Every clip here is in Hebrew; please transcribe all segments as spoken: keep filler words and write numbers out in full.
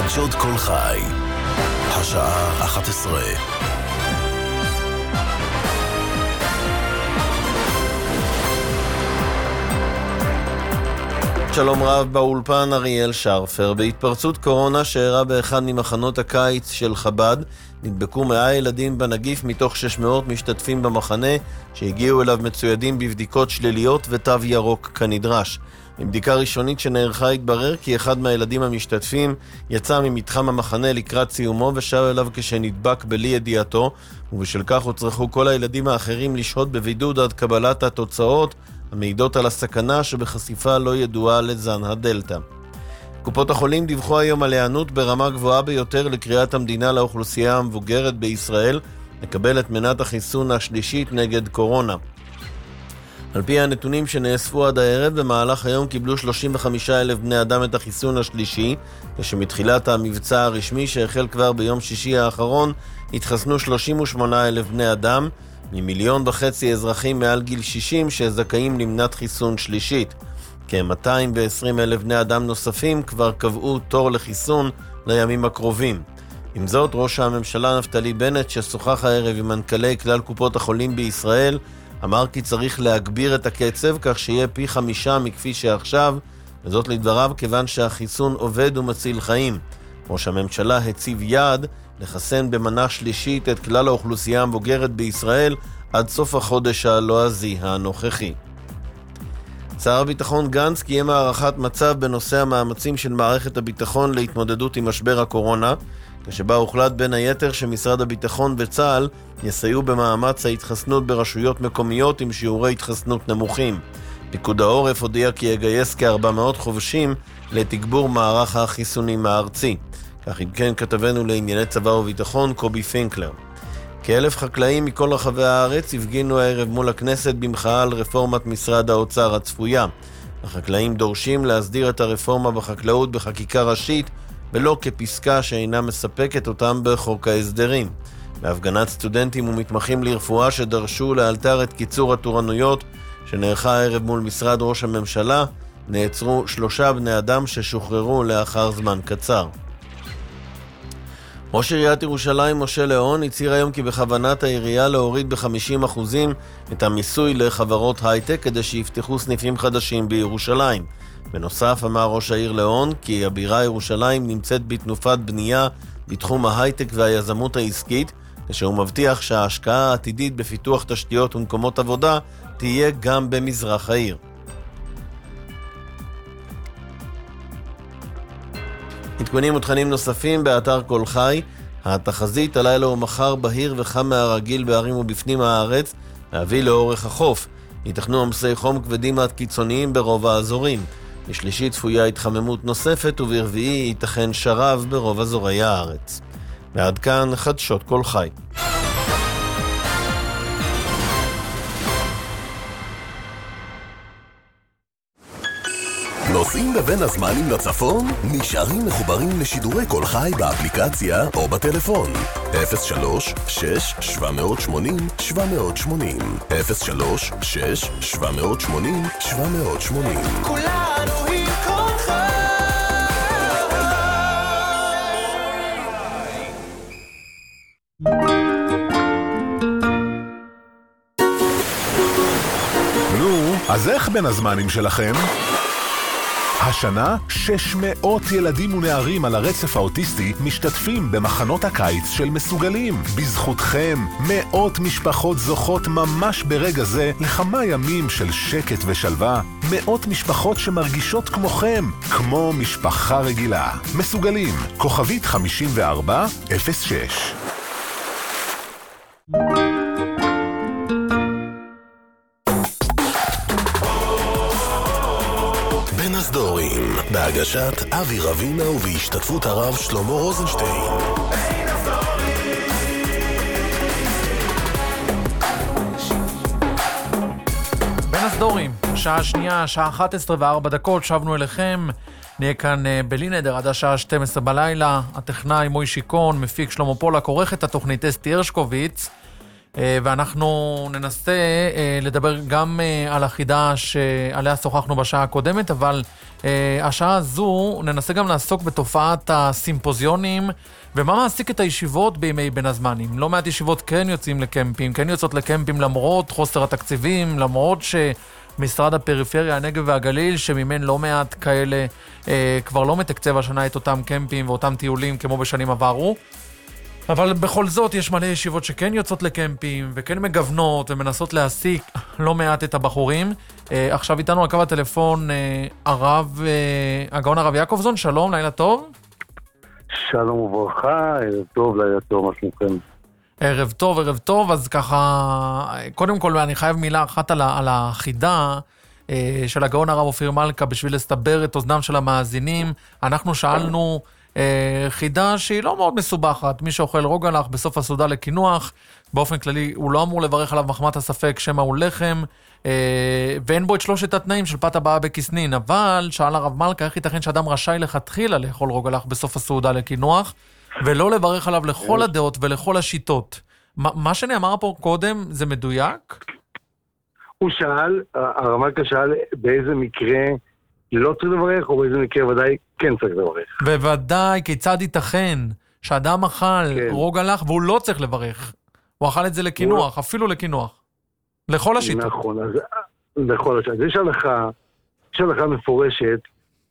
חדשות כל חי. השעה אחת עשרה. שלום רב, באולפן אריאל שרפר. בהתפרצות קורונה שאירעה באחד ממחנות הקיץ של חב"ד, נדבקו מאה ילדים בנגיף מתוך שש מאות משתתפים במחנה שהגיעו אליו מצוידים בבדיקות שליליות ותו ירוק כנדרש. מבדיקה ראשונית שנערכה התברר כי אחד מהילדים המשתתפים יצא ממתחם המחנה לקראת סיומו ושב אליו כשנדבק בלי ידיעתו, ובשל כך הוצרכו כל הילדים האחרים לשהות בבידוד עד קבלת התוצאות המעידות על הסכנה שבחשיפה לא ידועה לזן הדלטה. קופות החולים דיווחו היום על היענות ברמה גבוהה ביותר לקריאת המדינה לאוכלוסייה המבוגרת בישראל לקבל את מנת החיסון השלישית נגד קורונה. על פי הנתונים שנאספו עד הערב, במהלך היום קיבלו שלושים וחמישה אלף בני אדם את החיסון השלישי, כשמתחילת המבצע הרשמי שהחל כבר ביום שישי האחרון התחסנו שלושים ושמונה אלף בני אדם, ממיליון וחצי אזרחים מעל גיל שישים שזכאים למנת חיסון שלישית. כ-מאתיים ועשרים אלף בני אדם נוספים כבר קבעו תור לחיסון לימים הקרובים. עם זאת, ראש הממשלה נפתלי בנט, ששוחח הערב עם מנכ"לי כלל קופות החולים בישראל, אמר כי צריך להגביר את הקצב כך שיהיה פי חמישה מכפי שעכשיו, וזאת לדבריו כיוון שהחיסון עובד ומציל חיים. ראש הממשלה הציב יעד לחסן במנה שלישית את כלל האוכלוסייה המבוגרת בישראל עד סוף החודש הלועזי הנוכחי. שר הביטחון גנץ קיים הערכת מצב בנושא המאמצים של מערכת הביטחון להתמודדות עם משבר הקורונה, כשבה הוחלט בין היתר שמשרד הביטחון וצה"ל יסייעו במאמץ ההתחסנות ברשויות מקומיות עם שיעורי התחסנות נמוכים. פיקוד העורף הודיע כי יגייס כ-ארבע מאות חובשים לתגבור מערך החיסונים הארצי. כך אם כן כתבנו לענייני צבא וביטחון קובי פינקלר. כאלף חקלאים מכל רחבי הארץ הפגינו הערב מול הכנסת במחאה על רפורמת משרד האוצר הצפויה. החקלאים דורשים להסדיר את הרפורמה בחקלאות בחקיקה ראשית ולא כפסקה שאינה מספקת אותם בחוק ההסדרים. בהפגנת סטודנטים ומתמחים לרפואה שדרשו לאלתר את קיצור התורנויות שנערכה הערב מול משרד ראש הממשלה, נעצרו שלושה בני אדם ששוחררו לאחר זמן קצר. ראש עיריית ירושלים משה ליאון הצהיר היום כי בכוונת העירייה להוריד ב-חמישים אחוז את המיסוי לחברות הייטק כדי שיפתחו סניפים חדשים בירושלים. בנוסף אמר ראש העיר ליאון כי הבירה ירושלים נמצאת בתנופת בנייה בתחום ההייטק והיזמות העסקית, כשהוא מבטיח שההשקעה העתידית בפיתוח תשתיות ומקומות עבודה תהיה גם במזרח העיר. עדכונים ותכנים נוספים באתר כל חי. התחזית הלילה ומחר בהיר וחם מהרגיל בערים ובפנים הארץ, להביא לאורך החוף. ייתכנו עומסי חום כבדים עד קיצוניים ברוב האזורים. בשלישי צפויה התחממות נוספת וברביעי ייתכן שרב ברוב אזורי הארץ. ועד כאן חדשות כל חי. נוסעים בבין הזמנים לצפון? נשארים מחוברים לשידורי כל חי באפליקציה או בטלפון. אפס שלוש שש שבע שמונה שבע שמונה אפס שלוש שש שבע שמונה שבע שמונה. כולנו עם כל חי. נו, אז איך בין הזמנים שלכם? השנה שש מאות ילדים ונערים על הרצף האוטיסטי משתתפים במחנות הקיץ של מסוגלים. בזכותכם מאות משפחות זוכות ממש ברגע זה לכמה ימים של שקט ושלווה. מאות משפחות שמרגישות כמוכם, כמו משפחה רגילה. מסוגלים, כוכבית חמישים וארבע אפס שש. הסדורים, בהגשת אבי רבינה ובהשתתפות הרב שלמה רוזנשטיין. בין הסדורים, שעה שנייה, שעה אחת עשרה וארבע דקות, שבנו אליכם. נהיה כאן בלי נדר עד השעה שתים עשרה בלילה. הטכנאי מוי שיקון, מפיק שלמה פולק, עורך את התוכנית אסתי הרשקוביץ. ואנחנו ננסה לדבר גם על החידה שעליה שוחחנו בשעה הקודמת, אבל השעה הזו ננסה גם לעסוק בתופעת הסימפוזיונים, ומה מעסיק את הישיבות בימי בין הזמנים. לא מעט ישיבות כן יוצאים לקמפים, כן יוצאות לקמפים למרות חוסר התקציבים, למרות שמשרד הפריפריה, הנגב והגליל, שממין לא מעט כאלה כבר לא מתקצב השנה את אותם קמפים ואותם טיולים כמו בשנים עברו. אבל בכל זאת יש מלא ישיבות שכן יוצאות לקמפים וכן מגוונות ומנסות להעסיק לא מעט את הבחורים. אה, עכשיו איתנו על קו הטלפון אה, הרב, אה, הגאון הרב יעקובזון, שלום, לילה טוב. שלום וברכה, ערב טוב, לילה טוב, מה שלומכם? ערב טוב, ערב טוב, אז ככה, קודם כל אני חייב מילה אחת על, על החידה אה, של הגאון הרב אופיר מלכה בשביל לסבר את אוזנם של המאזינים. אנחנו שאלנו חידה שהיא לא מאוד מסובכת, מי שאוכל רוגלח בסוף הסעודה לקינוח, באופן כללי הוא לא אמור לברך עליו מחמת הספק שמא הוא לחם, ואין בו את שלושת התנאים של פת הבאה בכסנין, אבל שאל הרב מלכה איך ייתכן שאדם רשאי לכתחילה לאכול רוגלח בסוף הסעודה לקינוח, ולא לברך עליו לכל הדעות ולכל השיטות. מה שנאמר פה קודם זה מדויק? הוא שאל, הרב מלכה שאל באיזה מקרה לא צריך לברך, או באיזה מקרה ודאי כן צריך לברך. בוודאי, כיצד ייתכן שאדם אכל כן. רוגלח והוא לא צריך לברך? הוא אכל את זה לקינוח, הוא... אפילו לקינוח. לכל השיטות. נכון, אז לכל השיטות. יש הלכה, יש הלכה מפורשת,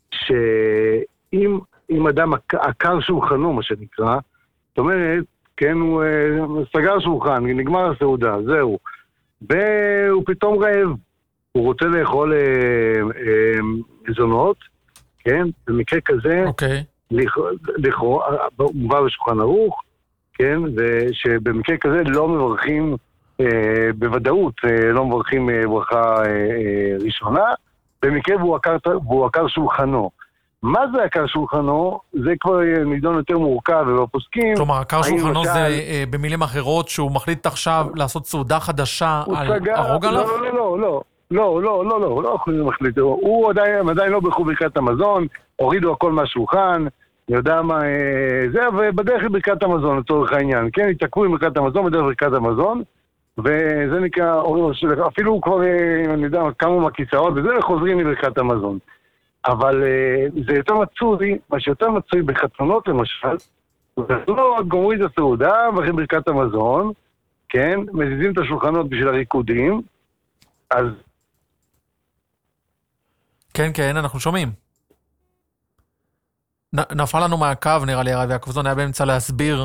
שאם אם אדם עקר שולחנו, מה שנקרא, זאת אומרת, כן, הוא סגר שולחן, נגמר הסעודה, זהו. והוא פתאום רעב. הוא רוצה לאכול מזונות, כן? במקרה כזה, לכאורה, מובא בשולחן ערוך, כן? ושבמקרה כזה לא מברכים בוודאות, לא מברכים ברכה ראשונה, במקרה והוא עקר שולחנו. מה זה עקר שולחנו? זה כבר נידון יותר מורכב ובפוסקים. כלומר, עקר שולחנו זה במילים אחרות שהוא מחליט עכשיו לעשות סעודה חדשה על הרוגלח? לא, לא, לא, לא. לא, לא, לא, לא, לא יכולים מחליט. הוא עדיין, עדיין לא ברכו ברכת המזון, הורידו הכל מהשולחן, יודע מה, זה, ובדרך ברכת המזון, לצורך העניין, כן? התעכבו עם ברכת המזון, בדרך ברכת המזון, וזה נקרא, אפילו כבר, אני יודע, קמו מהכיסאות, וזה חוזרים מברכת המזון. אבל זה יותר מצוי, מה שיותר מצוי בחתונות למשל, בחתונות גומרים את הסעודה, ואחרי ברכת המזון, כן? מזיזים את השולחנות בשביל הריקודים, אז כן, כן, אנחנו שומעים. נ, נפל לנו מהקו, נראה לי, הרב יעקובזון היה באמצע להסביר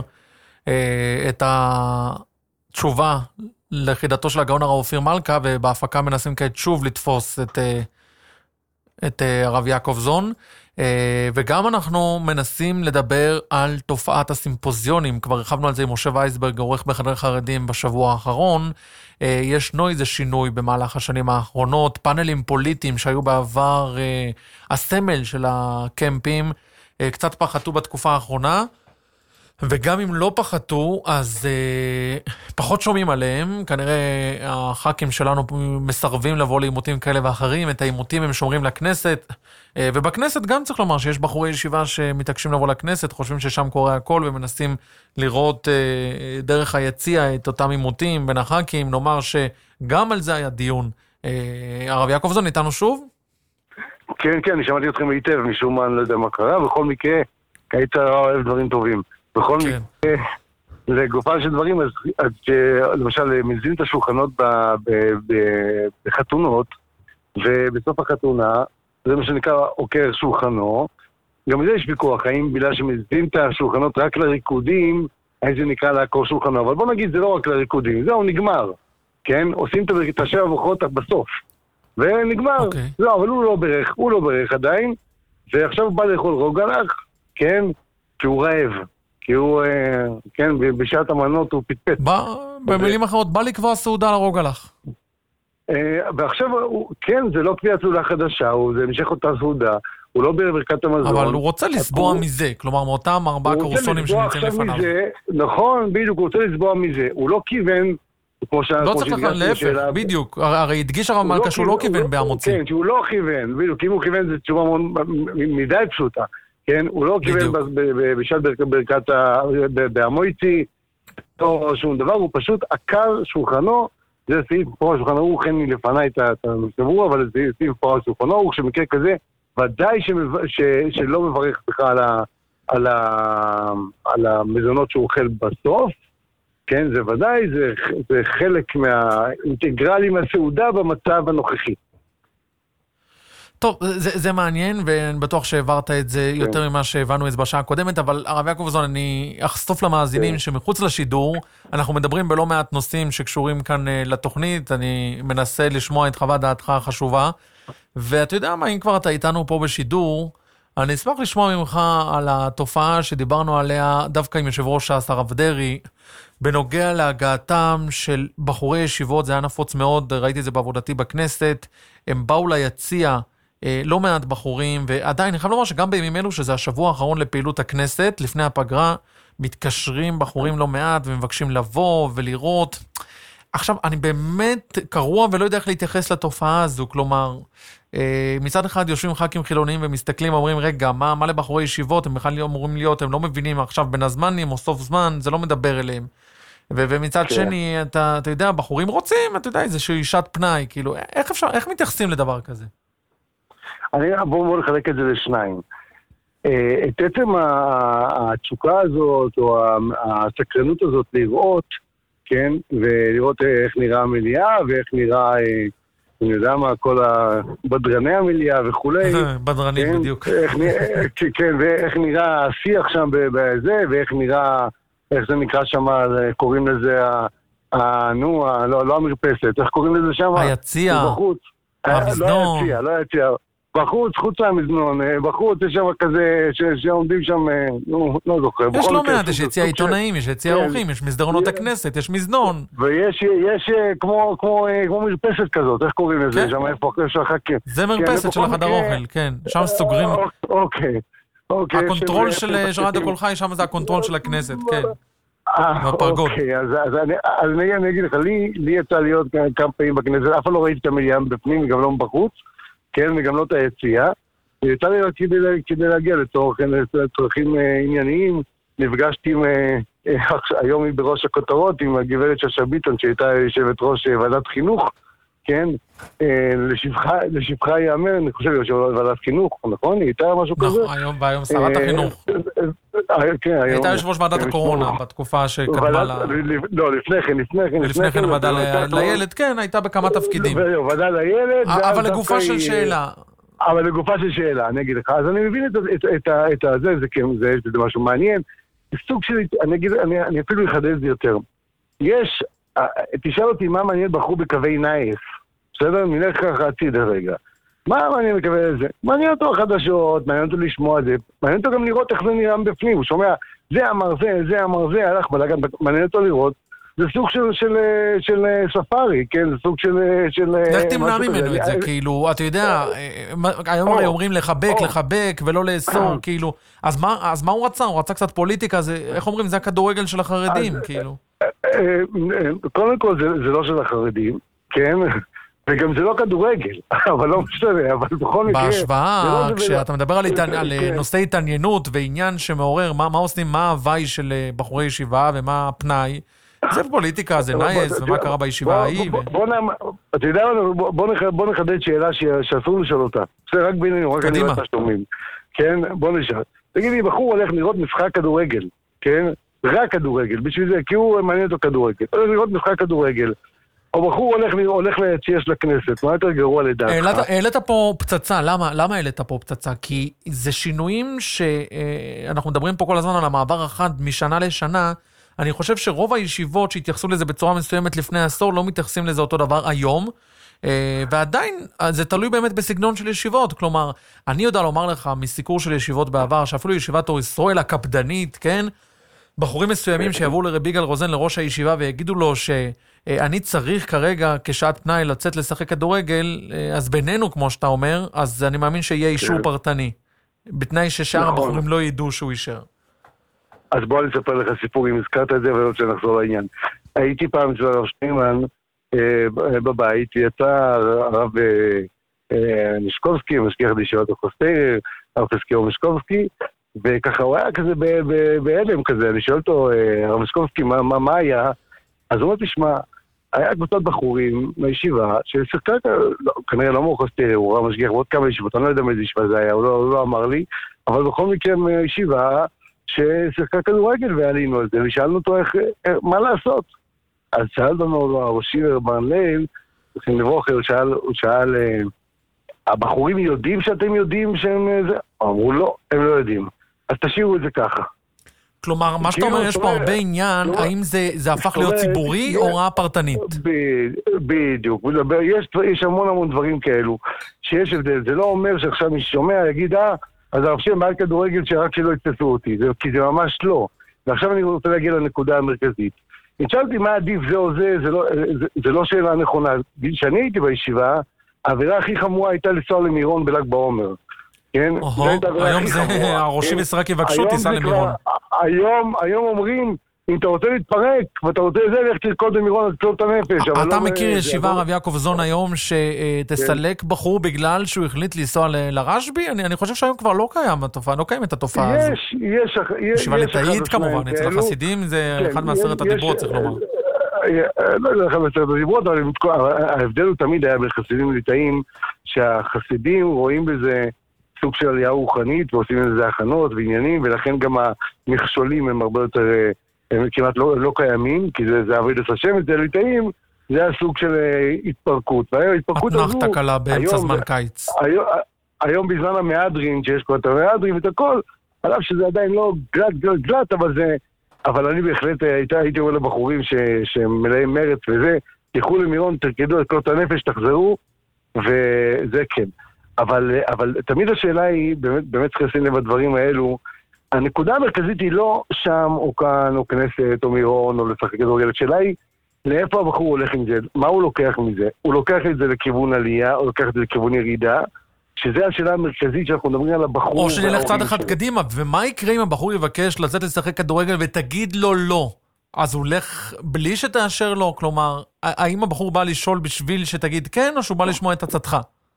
אה, את התשובה לחידתו של הגאון הרב אופיר מלכה, ובהפקה מנסים כעת שוב לתפוס את, אה, את אה, הרב יעקובזון, אה, וגם אנחנו מנסים לדבר על תופעת הסימפוזיונים, כבר הרחבנו על זה עם משה וייסברג, עורך בחדרי חרדים בשבוע האחרון, ישנו איזה שינוי במהלך השנים האחרונות, פאנלים פוליטיים שהיו בעבר אה, הסמל של הקמפים, אה, קצת פחתו בתקופה האחרונה, וגם אם לא פחתו, אז אה, פחות שומעים עליהם, כנראה הח"כים שלנו מסרבים לבוא לעימותים כאלה ואחרים, את העימותים הם שומרים לכנסת, אה, ובכנסת גם צריך לומר שיש בחורי ישיבה שמתעקשים לבוא לכנסת, חושבים ששם קורה הכל, ומנסים לראות אה, דרך היציע את אותם עימותים בין הח"כים, נאמר שגם על זה היה דיון. אה, הרב יעקובזון, איתנו שוב? כן, כן, אני שמעתי אתכם היטב, משום מה, אני לא יודע מה קרה, בכל מקרה, היית אוהב דברים טובים. בכל כן. מקרה, לגופן של דברים, אז, אז למשל, מזיזים את השולחנות ב, ב, ב, בחתונות, ובסוף החתונה, זה מה שנקרא עוקר שולחנו, גם בזה יש ויכוח, האם בגלל שמזיזים את השולחנות רק לריקודים, האם זה נקרא לעקור שולחנו, אבל בוא נגיד, זה לא רק לריקודים, זהו, נגמר, כן? עושים את השבע ברכות בסוף, ונגמר, okay. לא, אבל הוא לא ברך, הוא לא ברך עדיין, ועכשיו הוא בא לאכול רוגלח, כן? כי הוא רעב. כי הוא, כן, בשעת המנות הוא פטפט. במילים אחרות, בא לקבוע סעודה לרוגלח. ועכשיו, כן, זה לא קביעת סעודה חדשה, זה המשך אותה סעודה, הוא לא בברכת המזון. אבל הוא רוצה לסבוע מזה, כלומר, מאותם ארבעה קרוסונים שנמצאים לפניו. נכון, בדיוק, הוא רוצה לסבוע מזה. הוא לא כיוון, לא צריך לך להפך, בדיוק. הרי הדגיש הרב מלכה שהוא לא כיוון בהמוציא. כן, שהוא לא כיוון, בדיוק, אם הוא כיוון זה תשובה מדי פשוטה. כן, הוא לא כיוון בשעת ברכת המויצי, לא שום דבר, הוא פשוט עקר שולחנו, זה סעיף פורע שולחנו, הוא כן מלפני את השבוע, אבל זה סעיף פורע שולחנו, הוא כשמקרה כזה, ודאי ש, שלא מברך בכלל על, ה, על, ה, על המזונות שהוא אוכל בסוף, כן, זה ודאי, זה, זה חלק מהאינטגרלי מהסעודה במצב הנוכחי. טוב, זה, זה מעניין, ואני בטוח שהעברת את זה כן. יותר ממה שהבנו את זה בשעה הקודמת, אבל הרב יעקב זון, אני אחשוף למאזינים כן. שמחוץ לשידור, אנחנו מדברים בלא מעט נושאים שקשורים כאן לתוכנית, אני מנסה לשמוע את חוות דעתך החשובה, ואתה יודע מה, אם כבר אתה איתנו פה בשידור, אני אשמח לשמוע ממך על התופעה שדיברנו עליה דווקא עם יושב ראש ש"ס הרב דרעי, בנוגע להגעתם של בחורי ישיבות, זה היה נפוץ מאוד, ראיתי את זה בעבודתי בכנסת, הם באו ליציע לא מעט בחורים, ועדיין אני חייב לומר שגם בימים אלו, שזה השבוע האחרון לפעילות הכנסת, לפני הפגרה, מתקשרים בחורים לא מעט, ומבקשים לבוא ולראות. עכשיו, אני באמת קרוע ולא יודע איך להתייחס לתופעה הזו, כלומר, מצד אחד יושבים ח"כים חילוניים ומסתכלים, אומרים, רגע, מה, מה לבחורי ישיבות, הם בכלל אמורים להיות, הם לא מבינים עכשיו בין הזמנים או סוף זמן, זה לא מדבר אליהם. ו- ומצד כן. שני, אתה, אתה יודע, בחורים רוצים, אתה יודע, איזושהי אישת פנאי, כאילו, איך אפשר, איך מתייחסים לדבר כזה? אני בואו בוא נחלק את זה לשניים. את עצם התשוקה הזאת, או הסקרנות הזאת לראות, כן, ולראות איך נראה המליאה, ואיך נראה, אני יודע מה, כל הבדרני המליאה וכולי. בדרנים בדיוק. כן, ואיך נראה השיח שם בזה, ואיך נראה, איך זה נקרא שם, קוראים לזה, נו, לא המרפסת, איך קוראים לזה שם? היציע, המזנון. לא היציע, לא היציע. בחוץ, חוץ מהמזנון, בחוץ יש שם כזה, שעומדים שם, לא זוכר. יש לא מעט, יש יציע עיתונאים, יש יציע אורחים, יש מסדרונות הכנסת, יש מזנון. ויש כמו מרפסת כזאת, איך קוראים לזה? שם איפה חכים. זה מרפסת של החדר אוכל, כן. שם סוגרים. אוקיי. הקונטרול של רדיו קול חי, שם זה הקונטרול של הכנסת, כן. בפרגוד. אוקיי, אז אני אגיד לך, לי יצא להיות כמה פעמים בכנסת, אף פעם לא ראיתי את המליאה בפנים, גם לא בחוץ. כן, וגם לא את היציאה. ויצא לי רק כדי, כדי להגיע לצרכים ענייניים. נפגשתי עם, היום היא בראש הכותרות, עם הגברת שאשא ביטון, שהייתה יושבת ראש ועדת חינוך, כן, לשבחה, לשבחה יאמר, אני חושב יושבת ועדת חינוך, נכון? היא הייתה משהו כזה? נכון, היום, והיום שרת החינוך. כן, היום. הייתה יושב ראש ועדת הקורונה, בתקופה שקדמה לה... לא, לפני כן, לפני כן. לפני כן, ועדה לילד, כן, הייתה בכמה תפקידים. ועדה לילד. אבל לגופה של שאלה. אבל לגופה של שאלה, אני אגיד לך. אז אני מבין את זה, זה משהו מעניין. סוג של, אני אגיד, אני אפילו אחדד את זה יותר. יש, תשאל אותי מה מעניין בחור בקווי נייס. בסדר? נלך ככה הצידה רגע. מה מעניין בקווי זה? מעניין אותו החדשות, מעניין אותו לשמוע את זה, מעניין אותו גם לראות איך זה נראה בפנים. הוא שומע, זה אמר זה, זה אמר זה, הלך בלגן, מעניין אותו לראות. זה סוג של, של, של ספארי, כן? זה סוג של... של איך תמנע ממנו את זה, כאילו, אתה יודע, היום הרי אומרים לחבק, לחבק, ולא לאסור, כאילו, אז מה, אז מה הוא רצה? הוא רצה קצת פוליטיקה, זה, איך אומרים, זה הכדורגל של החרדים, כאילו. קודם כל, זה לא של החרדים, כן? וגם זה לא כדורגל, אבל לא משנה, אבל בכל מקרה... בהשוואה, כשאתה מדבר על נושא התעניינות ועניין שמעורר, מה עושים, מה הוואי של בחורי ישיבה ומה הפנאי, זה פוליטיקה, זה נייס, ומה קרה בישיבה ההיא. אתה יודע, בוא נחדד שאלה שאסור לשאול אותה. זה רק בינינו, רק אני לא יודע שתאומים. כן, בוא נשאל. תגיד לי, בחור הולך לראות משחק כדורגל, כן? רק כדורגל, בשביל זה, כי הוא מעניין אותו כדורגל. הולך לראות משחק כדורגל. או בחור הולך, הולך ליציע של הכנסת, מה יותר גרוע לדעתך? העלית פה פצצה, למה? למה העלית פה פצצה? כי זה שינויים שאנחנו מדברים פה כל הזמן על המעבר אחד משנה לשנה, אני חושב שרוב הישיבות שהתייחסו לזה בצורה מסוימת לפני עשור, לא מתייחסים לזה אותו דבר היום, ועדיין זה תלוי באמת בסגנון של ישיבות, כלומר, אני יודע לומר לך מסיקור של ישיבות בעבר, שאפילו ישיבת אור ישראל הקפדנית, כן? בחורים מסוימים שיבואו לרב יגאל רוזן לראש הישיבה ויגידו לו שאני צריך כרגע כשעת פנאי לצאת לשחק כדורגל, אז בינינו כמו שאתה אומר, אז אני מאמין שיהיה אישור פרטני, בתנאי ששאר הבחורים לא ידעו שהוא אישר. אז בוא אני אספר לך סיפור, אם הזכרת את זה ואני רוצה לחזור לעניין. הייתי פעם אצל הרב שטיינמן בבית, יצא הרב משקובסקי, משגיח בישיבת הקוסטייר, הרב חזקיהו משקובסקי, וככה הוא היה כזה בהלם כזה, אני שואל אותו, הרב מסקובסקי, מה, מה, מה היה? אז הוא אומר, תשמע, היה קבוצות בחורים מהישיבה, ששיחקה, לא, כנראה לא מורחס תראה, הוא ראה משגיח בעוד כמה ישיבות, אני לא יודע מאיזה ישיבה זה היה, הוא לא, הוא לא אמר לי, אבל בכל מקרה מהישיבה, ששיחקה כדורגל ועלינו על זה, ושאלנו אותו איך, מה לעשות? אז שאלנו לו, הראשי ברן ליל, צריכים לברוך, הוא שאל, הוא שאל, הבחורים יודעים שאתם יודעים שהם זה? אמרו לא, הם לא יודעים. אז תשאירו את זה ככה. כלומר, מה שאתה אומר, יש פה הרבה עניין, האם זה הפך להיות ציבורי או רעה פרטנית? בדיוק, יש המון המון דברים כאלו, שיש הבדל. זה לא אומר שעכשיו מי ששומע יגיד, אה, אז הרב שם בעל כדורגל שרק שלא יתפסו אותי, כי זה ממש לא. ועכשיו אני רוצה להגיע לנקודה המרכזית. נשאלתי מה עדיף זה או זה, זה לא שאלה נכונה. כשאני הייתי בישיבה, העבירה הכי חמורה הייתה לנסוע למירון בל"ג בעומר. כן? היום זה הראשים וסרק יבקשו, תיסע למירון. היום אומרים, אם אתה רוצה להתפרק, ואתה רוצה זה, לך תרקוד במירון, אז תצלות את הנפש. אתה מכיר ישיבה הרב יעקב זון היום, שתסלק בחור בגלל שהוא החליט לנסוע לרשב"י? אני חושב שהיום כבר לא קיים התופעה, לא קיימת התופעה הזו. יש, יש. ישיבה ליטאית כמובן, אצל החסידים זה אחד מעשרת הדיברות, צריך לומר. לא יודע אחד מעשרת הדיברות, אבל ההבדל הוא תמיד היה בחסידים ליטאים, שהחסידים רואים בזה סוג של עלייה רוחנית, ועושים לזה הכנות ועניינים, ולכן גם המכשולים הם הרבה יותר, הם כמעט לא, לא קיימים, כי זה, זה עבודת השם, זה ליטאים, זה הסוג של התפרקות. וההתפרקות הזו... אתנחתה קלה באמצע זמן קיץ. היום, היום בזמן המהדרין, שיש כבר את המהדרין ואת הכל, עליו שזה עדיין לא גלט, גלט, גלט, אבל זה... אבל אני בהחלט הייתה, הייתי אומר לבחורים ש, שמלאים מרץ וזה, תלכו למירון, תרקדו את כל את הנפש, תחזרו, וזה כן. אבל, אבל תמיד השאלה היא, באמת, באמת צריך לשים לב בדברים האלו, הנקודה המרכזית היא לא שם או כאן או כנסת או מירון או לשחק כדורגל, השאלה היא לאיפה הבחור הולך עם זה, מה הוא לוקח מזה? הוא לוקח את זה לכיוון עלייה או לוקח את זה לכיוון ירידה, שזה השאלה המרכזית שאנחנו מדברים על הבחור. או שנלך צעד אחד קדימה, ומה יקרה אם הבחור יבקש לצאת לשחק כדורגל ותגיד לו לא? אז הוא הולך בלי שתאשר לו, כלומר, האם הבחור בא לשאול בשביל שתגיד כן או שהוא בא לשמוע את הצדך?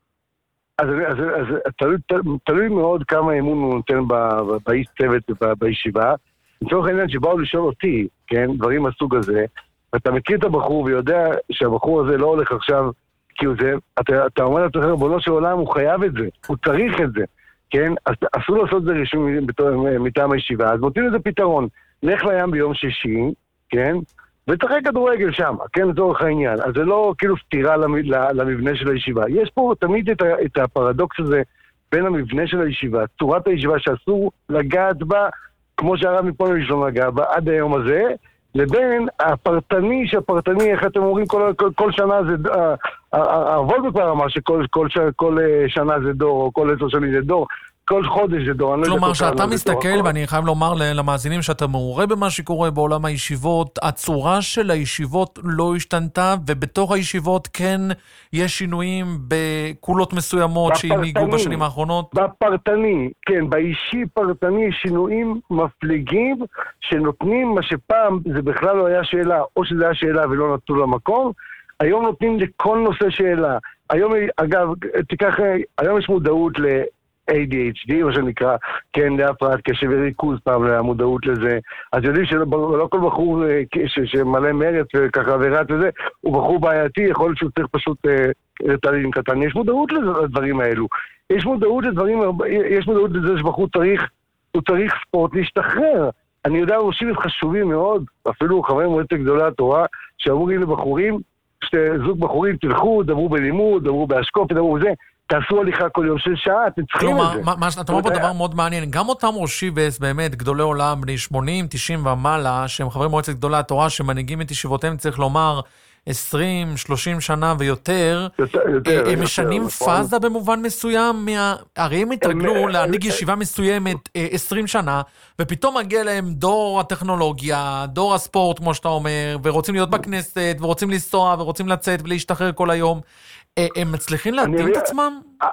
אז, אז, אז תלוי, תלוי מאוד כמה אמון הוא נותן באיש צוות בישיבה. לצורך העניין שבאו לשאול אותי, כן, דברים מהסוג הזה, ואתה מכיר את הבחור ויודע שהבחור הזה לא הולך עכשיו, כי זה, אתה, אתה אומר לתוכן רבונו של עולם, הוא חייב את זה, הוא צריך את זה, כן? אז אסור לעשות את זה רשום מטעם הישיבה, אז נותנים לזה פתרון. לך לים ביום שישי, כן? ותחק כדורגל שם, כן, לצורך העניין. אז זה לא כאילו סתירה למבנה של הישיבה. יש פה תמיד את, את הפרדוקס הזה בין המבנה של הישיבה, צורת הישיבה שאסור לגעת בה, כמו שהרב מפונוביץ' לא נגע בה, עד היום הזה, לבין הפרטני, שהפרטני, איך אתם אומרים, כל, כל, כל שנה זה, הרב וולבה כבר אמר שכל כל, כל שנה זה דור, או כל עשר שנים זה דור, כל חודש זה דור. כלומר, שאתה מסתכל, ואני חייב לומר למאזינים שאתה מעורה במה שקורה בעולם הישיבות, הצורה של הישיבות לא השתנתה, ובתוך הישיבות כן יש שינויים בקולות מסוימות שהנהיגו בשנים האחרונות? בפרטני, כן, באישי פרטני שינויים מפליגים, שנותנים מה שפעם זה בכלל לא היה שאלה, או שזה היה שאלה ולא נתנו למקום, היום נותנים לכל נושא שאלה. היום, אגב, תיקח, היום יש מודעות ל... איי די אייץ' די, מה שנקרא, כן, להפרעת קשב וריכוז, פעם למודעות לזה. אז יודעים שלא כל בחור שמלא מרץ וככה ורץ וזה, הוא בחור בעייתי, יכול להיות שהוא צריך פשוט רטלין קטן. יש מודעות לדברים האלו. יש מודעות לדברים, יש מודעות לזה שבחור צריך, הוא צריך ספורט להשתחרר. אני יודע, ראשים חשובים מאוד, אפילו חברי מועצת גדולי התורה, שאמורים לבחורים, זוג בחורים, תלכו, דברו בלימוד, דברו בהשקוף, דברו בזה, תעשו הליכה כל יום של שעה, אתם צריכים את זה. כלומר, אתה אומר פה דבר מאוד מעניין, גם אותם ראשי באמת, גדולי עולם, בני שמונים, תשעים ומעלה, שהם חברי מועצת גדולי התורה, שמנהיגים את ישיבותיהם, צריך לומר, עשרים, שלושים שנה ויותר, הם משנים פאזה במובן מסוים, הרי הם התרגלו להנהיג ישיבה מסוימת עשרים שנה, ופתאום מגיע להם דור הטכנולוגיה, דור הספורט, כמו שאתה אומר, ורוצים להיות בכנסת, ורוצים לנסוע, ורוצים לצאת ולהשתחרר כל היום. הם מצליחים להתאים את עצמם?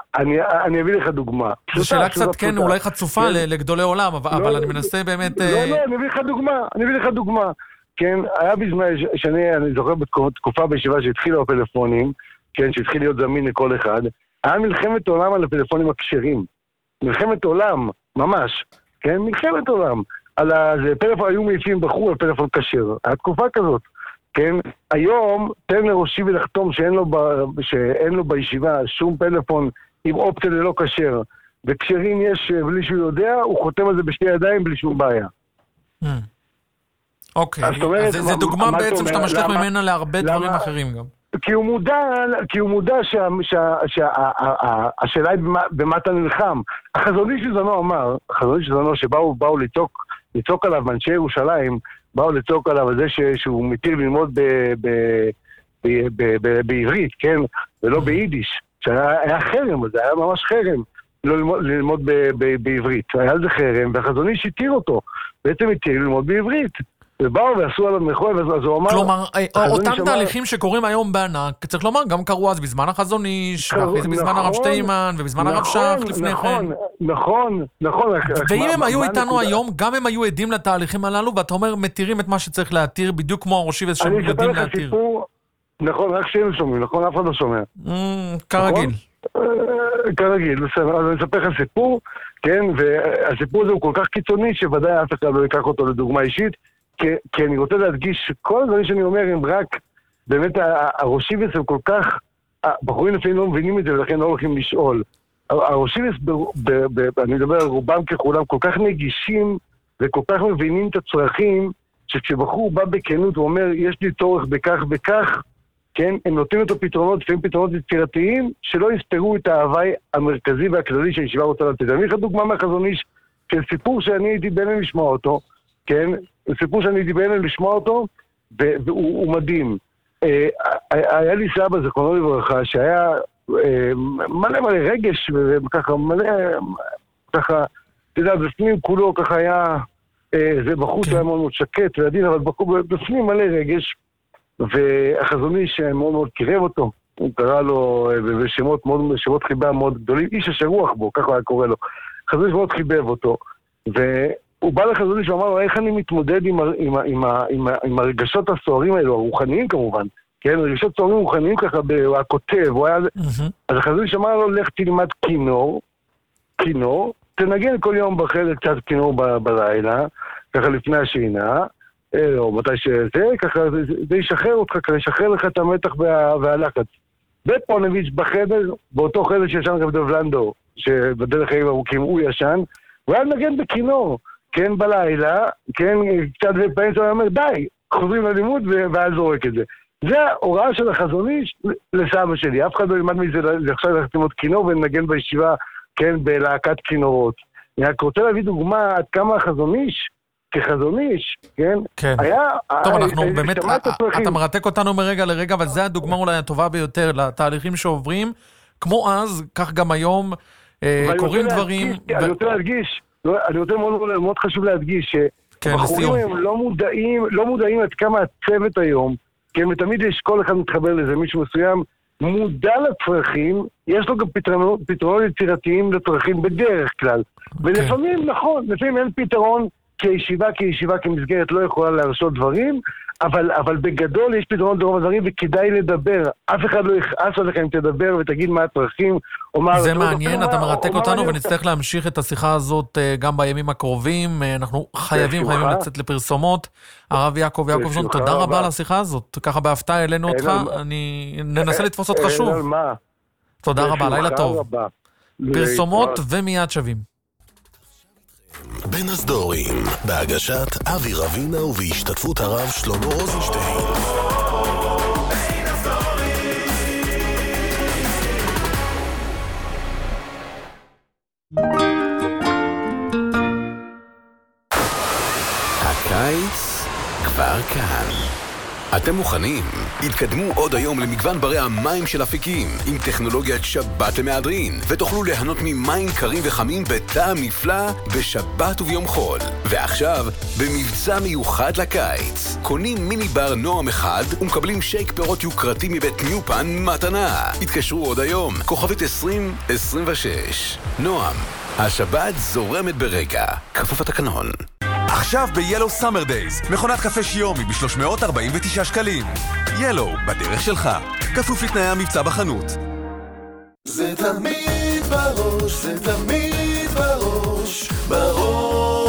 אני אביא לך דוגמה. זו שאלה קצת, כן, אולי חצופה לגדולי עולם, אבל אני מנסה באמת... לא, לא, אני אביא לך דוגמה, אני אביא לך דוגמה. כן, היה בזמן שאני, אני זוכר בתקופה בישיבה שהתחילו הפלאפונים, כן, שהתחיל להיות זמין לכל אחד, היה מלחמת עולם על הפלאפונים הכשרים. מלחמת עולם, ממש. כן, מלחמת עולם. על הפלאפון, היו מעיפים בחור על פלאפון כשר. היה תקופה כזאת, כן? היום, תן לראשי ולחתום שאין לו, ב, שאין לו בישיבה שום פלאפון עם אופציה ללא כשר, וכשרים יש בלי שהוא יודע, הוא חותם על זה בשתי ידיים בלי שום בעיה. אוקיי, אז זו דוגמה בעצם שאתה משליך ממנה להרבה דברים אחרים גם. כי הוא מודע, כי הוא מודע שהשאלה היא במה אתה נלחם. החזון איש בזמנו אמר, החזון איש בזמנו שבאו באו לצעוק, לצעוק עליו מאנשי ירושלים, באו לצעוק עליו על זה שהוא מתיר ללמוד בעברית, כן? ולא ביידיש. שהיה חרם, זה היה ממש חרם ללמוד בעברית. היה על זה חרם, והחזון איש התיר אותו. בעצם התיר ללמוד בעברית. ובאו ועשו עליו מחוי, אז הוא אמר... כלומר, אותם תהליכים שקורים היום בענק, צריך לומר, גם קרו אז בזמן החזון איש, ואחרי זה בזמן הרב שטיימן, ובזמן הרב שך לפני כן. נכון, נכון. ואם הם היו איתנו היום, גם הם היו עדים לתהליכים הללו, ואתה אומר, מתירים את מה שצריך להתיר, בדיוק כמו הראשי ושהם יודעים להתיר. נכון, רק שהם שומעים, נכון, אף אחד לא שומע. כרגיל. כרגיל, בסדר, אז אני אספר לך סיפור, כן, והסיפור הזה הוא כל כך קיצוני, שוודאי אף אחד לא ייקח אותו לדוגמה אישית, כי, כי אני רוצה להדגיש שכל הדברים שאני אומר הם רק, באמת הראשיבס הם כל כך, הבחורים לפעמים לא מבינים את זה ולכן לא הולכים לשאול. הראשיבס, אני מדבר על רובם ככולם, כל כך נגישים וכל כך מבינים את הצרכים, שכשבחור בא בכנות ואומר, יש לי צורך בכך וכך, כן, הם נותנים אותו פתרונות, לפעמים פתרונות יצירתיים, שלא יסתרו את ההוואי המרכזי והכללי שהישיבה רוצה לתת. אני אגיד דוגמה מהחזון איש, של סיפור שאני הייתי בין לשמוע אותו, כן, סיפור שאני הייתי בין לשמוע אותו, והוא מדהים. היה לי סבא, זכרונו לברכה, שהיה מלא מלא רגש, וככה מלא, ככה, אתה יודע, בפנים כולו ככה היה, זה בחוץ היה מאוד מאוד שקט ועדין, אבל בפנים מלא רגש, והחזון איש מאוד מאוד קירב אותו, הוא קרא לו בשמות מאוד, שמות חיבה מאוד גדולים, איש השרוח בו, ככה היה קורא לו. החזון איש מאוד חיבב אותו, והוא בא לחזון איש ואמר לו, איך אני מתמודד עם, עם, עם, עם, עם הרגשות הסוערים האלו, הרוחניים כמובן, כן, רגשות סוערים רוחניים ככה, הוא היה כותב, הוא היה... Mm-hmm. אז החזון איש אמר לו, לך תלמד כינור, כינור, תנגן כל יום בחדר קצת כינור ב- בלילה, ככה לפני השינה, או מתי שזה, ככה זה, זה ישחרר אותך, ככה ישחרר לך את המתח וה, והלחץ. בפונביץ' בחדר, באותו חדר שישן רב דב לנדו, שבדרך חיים ארוכים הוא ישן, הוא היה נגן בכינור, כן, בלילה, כן, קצת ופעמים הוא אומר, די, חוזרים ללימוד ואז זורק את זה. זה ההוראה של החזון איש לסבא שלי, אף אחד לא ילמד מזה, עכשיו ללכת ללמוד כינור ונגן בישיבה, כן, בלהקת כינורות. אני רק רוצה להביא דוגמה עד כמה החזון איש, כחזון איש, כן? כן. היה... טוב, אנחנו באמת, אתה מרתק אותנו מרגע לרגע, אבל זה הדוגמה אולי הטובה ביותר לתהליכים שעוברים, כמו אז, כך גם היום, קוראים דברים... אני רוצה להדגיש, אני רוצה מאוד חשוב להדגיש, שבחורים הם לא מודעים, לא מודעים עד כמה הצוות היום, כי תמיד יש כל אחד מתחבר לזה, מישהו מסוים, מודע לצרכים, יש לו גם פתרונות, פתרונות יצירתיים לצרכים בדרך כלל. ולפעמים, נכון, לפעמים אין פתרון, כישיבה, כישיבה, כמסגרת לא יכולה להרשות דברים, אבל, אבל בגדול יש פתרונות לרוב הדברים, וכדאי לדבר. אף אחד לא יכעס עליך אם תדבר ותגיד מה הצרכים, או מה... זה מעניין, אתה מרתק אותנו, ונצטרך להמשיך את השיחה הזאת גם בימים הקרובים. אנחנו חייבים, חייבים לצאת לפרסומות. הרב יעקב יעקובזון, תודה רבה על השיחה הזאת. ככה בהפתעה העלינו אותך, אני ננסה לתפוס אותך שוב. תודה רבה, לילה טוב. פרסומות ומיד שווים. בין הסדורים, בהגשת אבי רבינה ובהשתתפות הרב שלמה רוזנשטיין. בין הסדורים. הקיץ כבר כאן. אתם מוכנים? התקדמו עוד היום למגוון ברי המים של אפיקים עם טכנולוגיית שבת למהדרין ותוכלו ליהנות ממים קרים וחמים בטעם נפלא בשבת וביום חול. ועכשיו, במבצע מיוחד לקיץ, קונים מיני בר נועם אחד ומקבלים שייק פירות יוקרתי מבית ניופן מתנה. התקשרו עוד היום, כוכבית עשרים עשרים ושש. נועם, השבת זורמת ברגע, כפוף התקנון. עכשיו ב-Yellow Summer Days, מכונת קפה שיומי ב-שלוש מאות ארבעים ותשעה שקלים. Yellow, בדרך שלך. כפוף לתנאי המבצע בחנות. זה תמיד בראש, זה תמיד בראש, בראש.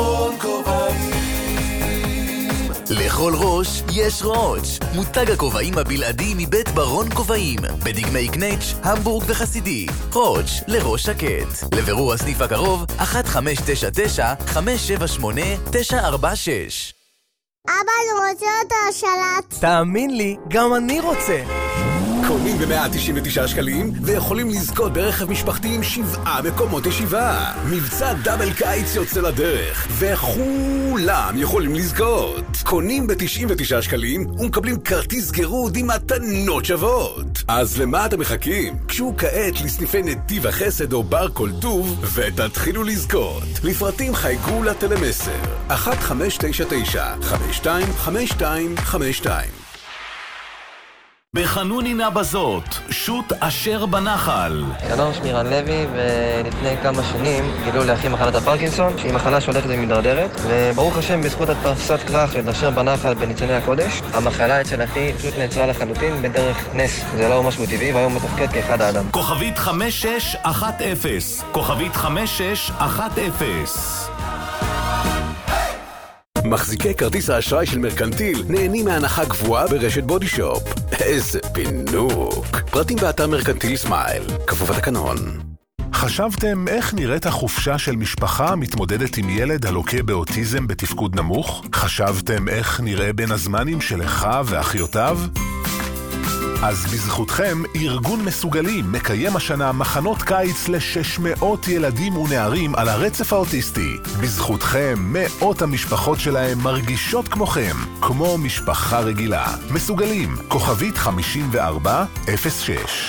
לכל ראש יש רוץ', מותג הכובעים הבלעדי מבית ברון כובעים, בדגמי קנץ', המבורג וחסידי. רוץ' לראש שקט. לבירור הסניף הקרוב, אחת חמש תשע תשע חמש שבע שמונה תשע ארבע שש. אבא, אני רוצה אותו השלט. תאמין לי, גם אני רוצה. קונים ב-מאה תשעים ותשעה שקלים ויכולים לזכות ברכב משפחתי עם שבעה מקומות ישיבה. מבצע דאבל קיץ יוצא לדרך וכולם יכולים לזכות. קונים ב-תשעים ותשעה שקלים ומקבלים כרטיס גירוד עם מתנות שוות. אז למה אתם מחכים? קשו כעת לסניפי נתיב החסד או בר כל טוב ותתחילו לזכות. לפרטים חייגו לטלמסר אחת חמש תשע תשע חמש שתיים חמש שתיים חמש שתיים. בחנונינה בזאת, שוט אשר בנחל. שלום, שמירן לוי, ולפני כמה שנים גילו לאחי מחלת הפרקינסון, שהיא מחלה שהולכת ומתדרדרת, וברוך השם בזכות התפרסת כרך של אשר בנחל בניצני הקודש, המחלה אצל אחי פשוט נעצרה לחלוטין בדרך נס. זה לא משהו טבעי, והיום מתפקד כאחד האדם. כוכבית חמש שש אחת אפס, כוכבית חמש שש אחת אפס. מחזיקי כרטיס האשראי של מרקנטיל נהנים מהנחה גבוהה ברשת בודי שופ. איזה פינוק. פרטים באתר מרקנטיל סמייל, כפוף לתקנון. חשבתם איך נראית החופשה של משפחה המתמודדת עם ילד הלוקה באוטיזם בתפקוד נמוך? חשבתם איך נראה בין הזמנים שלך ואחיותיו? אז בזכותכם, ארגון מסוגלים מקיים השנה מחנות קיץ ל-שש מאות ילדים ונערים על הרצף האוטיסטי. בזכותכם, מאות המשפחות שלהם מרגישות כמוכם, כמו משפחה רגילה. מסוגלים, כוכבית חמישים וארבע אפס שש.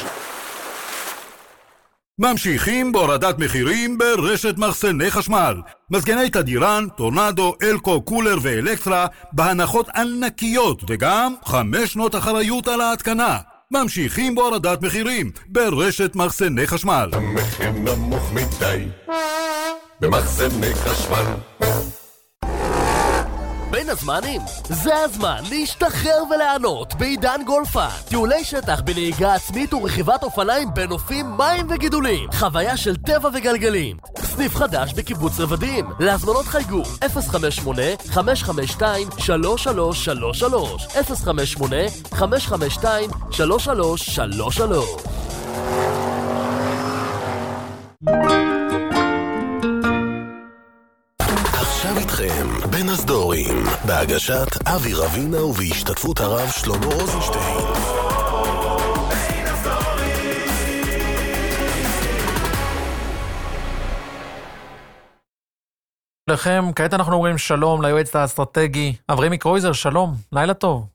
ממשיכים בהורדת מחירים ברשת מחסני חשמל. מזגני תדירן, טורנדו, אלקו, קולר ואלקטרה בהנחות ענקיות וגם חמש שנות אחריות על ההתקנה. ממשיכים בהורדת מחירים ברשת מחסני חשמל. המחיר נמוך מדי במחסני חשמל. בין הזמנים, זה הזמן להשתחרר ולענות בעידן גולפן. טיולי שטח בנהיגה עצמית ורכיבת אופניים בנופים, מים וגידולים. חוויה של טבע וגלגלים. סניף חדש בקיבוץ רבדים. להזמנות חייגו אפס חמש שמונה חמש חמש שתיים שלוש שלוש שלוש שלוש אפס חמש שמונה חמש חמש שתיים שלוש שלוש שלוש שלוש. עכשיו איתכם בין הסדורים, בהגשת אבי רבינה ובהשתתפות הרב שלמה רוזנשטיין. לכם, כעת אנחנו אומרים שלום ליועץ האסטרטגי אברהמי קרויזר. שלום, לילה טוב.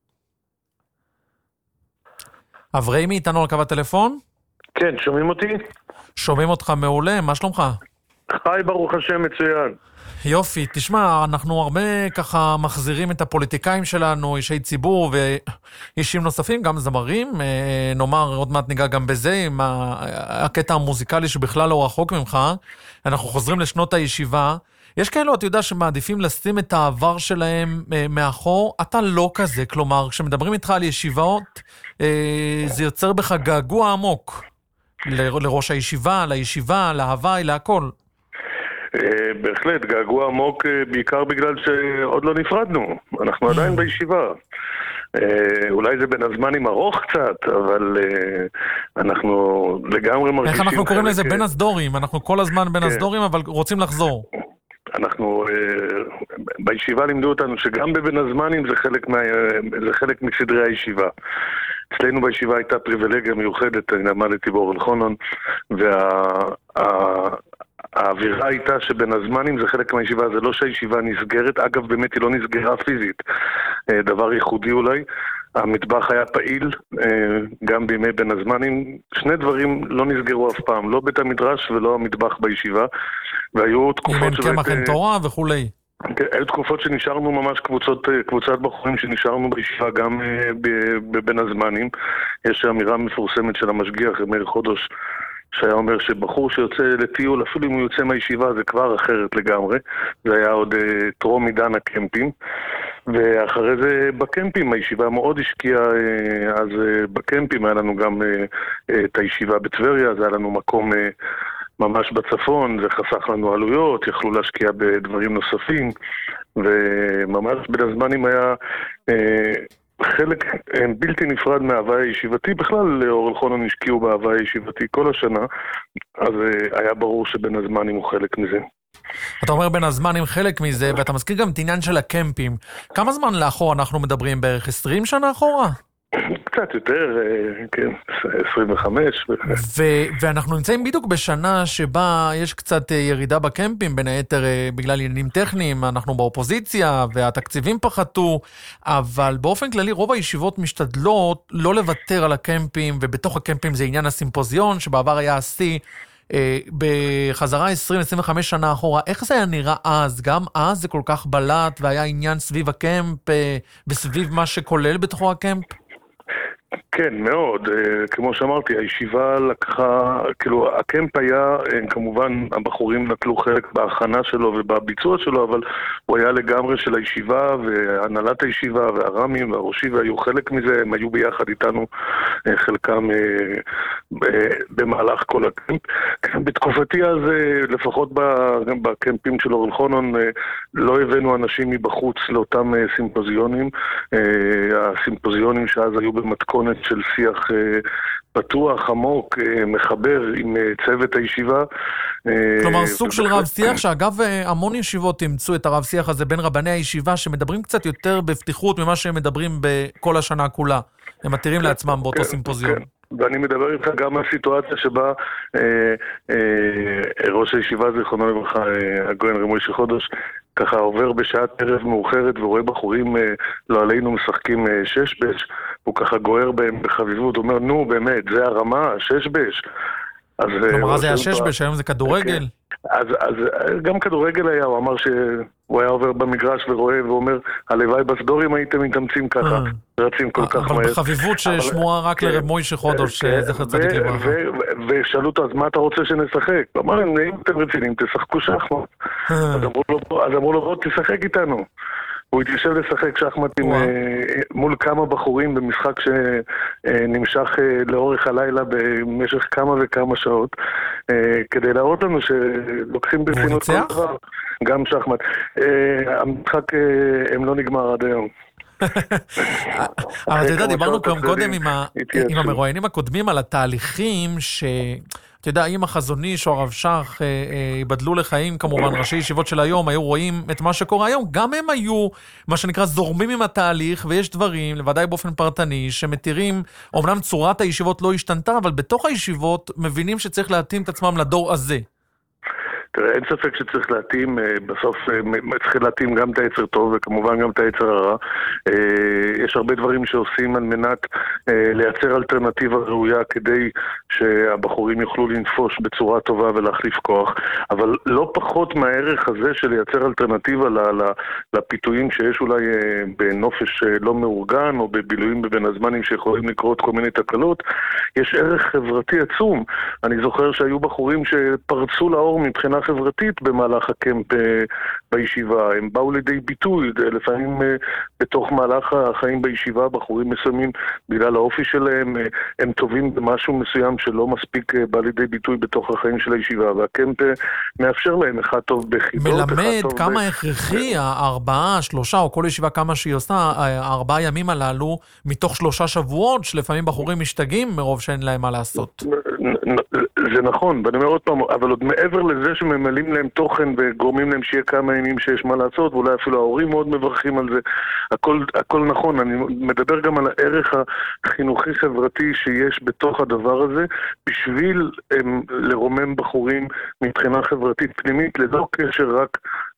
אברהמי, איתנו על קו הטלפון? כן, שומעים אותי? שומעים אותך מעולה, מה שלומך? חי, ברוך השם, מצוין. יופי, תשמע, אנחנו הרבה ככה מחזירים את הפוליטיקאים שלנו, אישי ציבור ואישים נוספים, גם זמרים, נאמר, עוד מעט ניגע גם בזה, עם הקטע המוזיקלי שבכלל לא רחוק ממך. אנחנו חוזרים לשנות הישיבה. יש כאלו, אתה יודע, שמעדיפים לשים את העבר שלהם מאחור, אתה לא כזה, כלומר, כשמדברים איתך על ישיבות, זה יוצר בך געגוע עמוק, לראש הישיבה, לישיבה, להוואי, להכל. בהחלט, געגוע עמוק בעיקר בגלל שעוד לא נפרדנו, אנחנו עדיין בישיבה. אולי זה בין הזמנים ארוך קצת, אבל אנחנו לגמרי מרגישים... איך אנחנו קוראים לזה? בין הסדורים, אנחנו כל הזמן בין הסדורים, אבל רוצים לחזור. אנחנו בישיבה לימדו אותנו שגם בבין הזמנים זה חלק, מה, זה חלק מסדרי הישיבה. אצלנו בישיבה הייתה פריבילגיה מיוחדת, אני למדתי באורל חונון, והאווירה הייתה שבין הזמנים זה חלק מהישיבה, זה לא שהישיבה נסגרת, אגב באמת היא לא נסגרה פיזית, דבר ייחודי אולי. המטבח היה פעיל, גם בימי בין הזמנים. שני דברים לא נסגרו אף פעם, לא בית המדרש ולא המטבח בישיבה, והיו תקופות... אם אין קמח אין תורה וכולי. היו תקופות שנשארנו ממש קבוצות, קבוצת בחורים שנשארנו בישיבה גם בבין הזמנים. יש אמירה מפורסמת של המשגיח, מאיר חודש, שהיה אומר שבחור שיוצא לטיול, אפילו אם הוא יוצא מהישיבה, זה כבר אחרת לגמרי. זה היה עוד טרום עידן הקמפים. ואחרי זה בקמפים, הישיבה מאוד השקיעה, אז בקמפים היה לנו גם את הישיבה בטבריה, זה היה לנו מקום ממש בצפון, זה חסך לנו עלויות, יכלו להשקיע בדברים נוספים, וממש בין הזמנים היה אה, חלק אה, בלתי נפרד מההוואי הישיבתי, בכלל אורל חונן השקיעו בהוואי הישיבתי כל השנה, אז אה, היה ברור שבין הזמנים הוא חלק מזה. אתה אומר בין הזמנים חלק מזה, ואתה מזכיר גם את עניין של הקמפים. כמה זמן לאחור אנחנו מדברים? בערך עשרים שנה אחורה? קצת יותר, כן, עשרים וחמש. ואנחנו נמצאים בדיוק בשנה שבה יש קצת ירידה בקמפים, בין היתר בגלל עניינים טכניים, אנחנו באופוזיציה והתקציבים פחתו, אבל באופן כללי רוב הישיבות משתדלות לא לוותר על הקמפים, ובתוך הקמפים זה עניין הסימפוזיון, שבעבר היה השיא, בחזרה עשרים עשרים וחמש שנה אחורה. איך זה היה נראה אז? גם אז זה כל כך בלט והיה עניין סביב הקמפ וסביב מה שכולל בתוכו הקמפ? כן, מאוד. כמו שאמרתי, הישיבה לקחה, כאילו, הקמפ היה, כמובן, הבחורים נטלו חלק בהכנה שלו ובביצוע שלו, אבל הוא היה לגמרי של הישיבה, והנהלת הישיבה, והרמים והראשי, והיו חלק מזה, הם היו ביחד איתנו, חלקם במהלך כל הקמפ. בתקופתי אז, לפחות בקמפים של אורל חונן, לא הבאנו אנשים מבחוץ לאותם סימפוזיונים, הסימפוזיונים שאז היו במתכונת של שיח פתוח, עמוק, מחבר עם צוות הישיבה. כלומר, סוג של רב שיח, שאגב המון ישיבות ימצאו את הרב שיח הזה בין רבני הישיבה, שמדברים קצת יותר בפתיחות ממה שהם מדברים בכל השנה כולה. הם מתירים לעצמם באותו סימפוזיון. ואני מדבר איתך גם על סיטואציה שבה אה, אה, ראש הישיבה זיכרונו לברכה, אה, הגויין רב מוישה חודש, ככה עובר בשעת ערב מאוחרת ורואה בחורים אה, לא עלינו משחקים אה, שש בש, הוא ככה גוער בהם בחביבות, הוא אומר, נו באמת, זה הרמה, שש בש. כלומר, זה היה שש בש, היום זה כדורגל? אז, אז גם כדורגל היה, הוא אמר שהוא היה עובר במגרש ורואה ואומר, הלוואי בסדורים הייתם מתאמצים ככה, רצים כל כך מהר. אבל בחביבות ששמועה רק לרב מוישה חודש, זכר צדיק לברכה. ושאלו אותו, אז מה אתה רוצה שנשחק? הוא אמר, אם אתם רצינים, תשחקו שחמט. אז אמרו לו, בוא תשחק איתנו. הוא התיישב לשחק שחמט מול כמה בחורים במשחק שנמשך לאורך הלילה במשך כמה וכמה שעות, כדי להראות לנו שלוקחים ברצינות כל דבר, גם שחמט. המשחק הם לא נגמר עד היום. אבל אתה יודע, דיברנו קודם עם המרואיינים הקודמים על התהליכים ש... אתה יודע, אם החזון איש או הרב שך יבדלו לחיים, כמובן, ראשי ישיבות של היום, היו רואים את מה שקורה היום, גם הם היו, מה שנקרא, זורמים עם התהליך, ויש דברים, לוודאי באופן פרטני, שמתירים, אומנם צורת הישיבות לא השתנתה, אבל בתוך הישיבות מבינים שצריך להתאים את עצמם לדור הזה. תראה, אין ספק שצריך להתאים, בסוף צריך להתאים גם את היצר טוב וכמובן גם את היצר הרע. יש הרבה דברים שעושים על מנת לייצר אלטרנטיבה ראויה כדי שהבחורים יוכלו לנפוש בצורה טובה ולהחליף כוח, אבל לא פחות מהערך הזה של לייצר אלטרנטיבה לפיתויים שיש אולי בנופש לא מאורגן או בבילויים בבין הזמנים שיכולים לקרות כל מיני תקלות, יש ערך חברתי עצום. אני זוכר שהיו בחורים שפרצו לאור מבחינה חברתית במהלך הקמפ בישיבה, הם באו לידי ביטוי, לפעמים בתוך מהלך החיים בישיבה, בחורים מסוימים בגלל האופי שלהם, הם טובים במשהו מסוים שלא מספיק בא לידי ביטוי בתוך החיים של הישיבה, והקמפ מאפשר להם אחד טוב בחידות. מלמד כמה הכרחי, הארבעה, שלושה, או כל ישיבה כמה שהיא עושה, הארבעה ימים הללו, מתוך שלושה שבועות, שלפעמים בחורים משתגעים מרוב שאין להם מה לעשות. זה נכון, ואני אומר עוד פעם, אבל עוד מעבר לזה שממלאים להם תוכן וגורמים להם שיהיה כמה ימים שיש מה לעשות, ואולי אפילו ההורים מאוד מברכים על זה, הכל, הכל נכון. אני מדבר גם על הערך החינוכי חברתי שיש בתוך הדבר הזה, בשביל הם, לרומם בחורים מבחינה חברתית פנימית, ללא קשר רק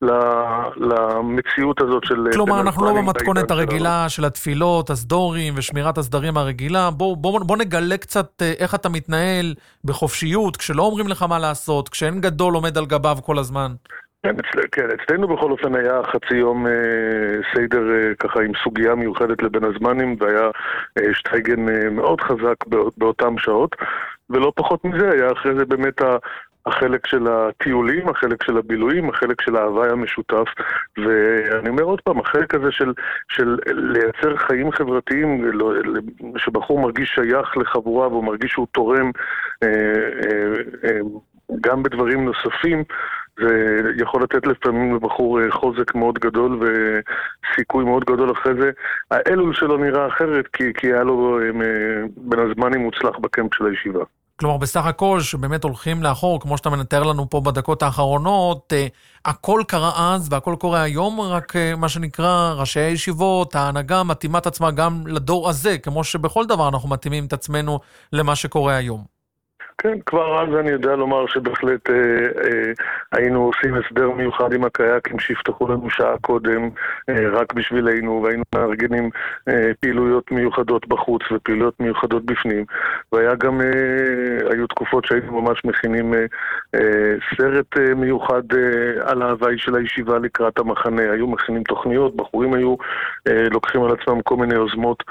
למציאות הזאת של... כלומר, אנחנו לא במתכונת הרגילה של התפילות, הסדורים ושמירת הסדרים הרגילה. בוא, בוא, בוא נגלה קצת איך אתה מתנהל בחופשיות, כשלא אומרים לך מה לעשות, כשאין גדול עומד על גביו כל הזמן. כן, אצל, כן, אצלנו בכל אופן היה חצי יום אה, סיידר אה, ככה עם סוגיה מיוחדת לבין הזמנים, והיה אה, שטייגן אה, מאוד חזק בא, באותם שעות, ולא פחות מזה, היה אחרי זה באמת ה... החלק של הטיולים, החלק של הבילויים, החלק של ההוואי המשותף, ואני אומר עוד פעם, החלק הזה של, של לייצר חיים חברתיים, שבחור מרגיש שייך לחבורה, והוא מרגיש שהוא תורם, אה, אה, אה, גם בדברים נוספים, זה יכול לתת לפעמים לבחור חוזק מאוד גדול וסיכוי מאוד גדול אחרי זה. האלול שלו נראה אחרת, כי, כי היה לו בין הזמנים מוצלח בקמפ של הישיבה. כלומר, בסך הכל, שבאמת הולכים לאחור, כמו שאתה מנתר לנו פה בדקות האחרונות, הכל קרה אז והכל קורה היום, רק מה שנקרא, ראשי הישיבות, ההנהגה מתאימה את עצמה גם לדור הזה, כמו שבכל דבר אנחנו מתאימים את עצמנו למה שקורה היום. כן, כבר אז אני יודע לומר שבהחלט אה, אה, היינו עושים הסדר מיוחד עם הקייקים שיפתחו לנו שעה קודם אה, רק בשבילנו, והיינו מארגנים אה, פעילויות מיוחדות בחוץ ופעילויות מיוחדות בפנים, והיה גם, אה, היו תקופות שהיינו ממש מכינים אה, אה, סרט אה, מיוחד אה, על ההוואי של הישיבה לקראת המחנה, היו מכינים תוכניות, בחורים היו אה, לוקחים על עצמם כל מיני יוזמות,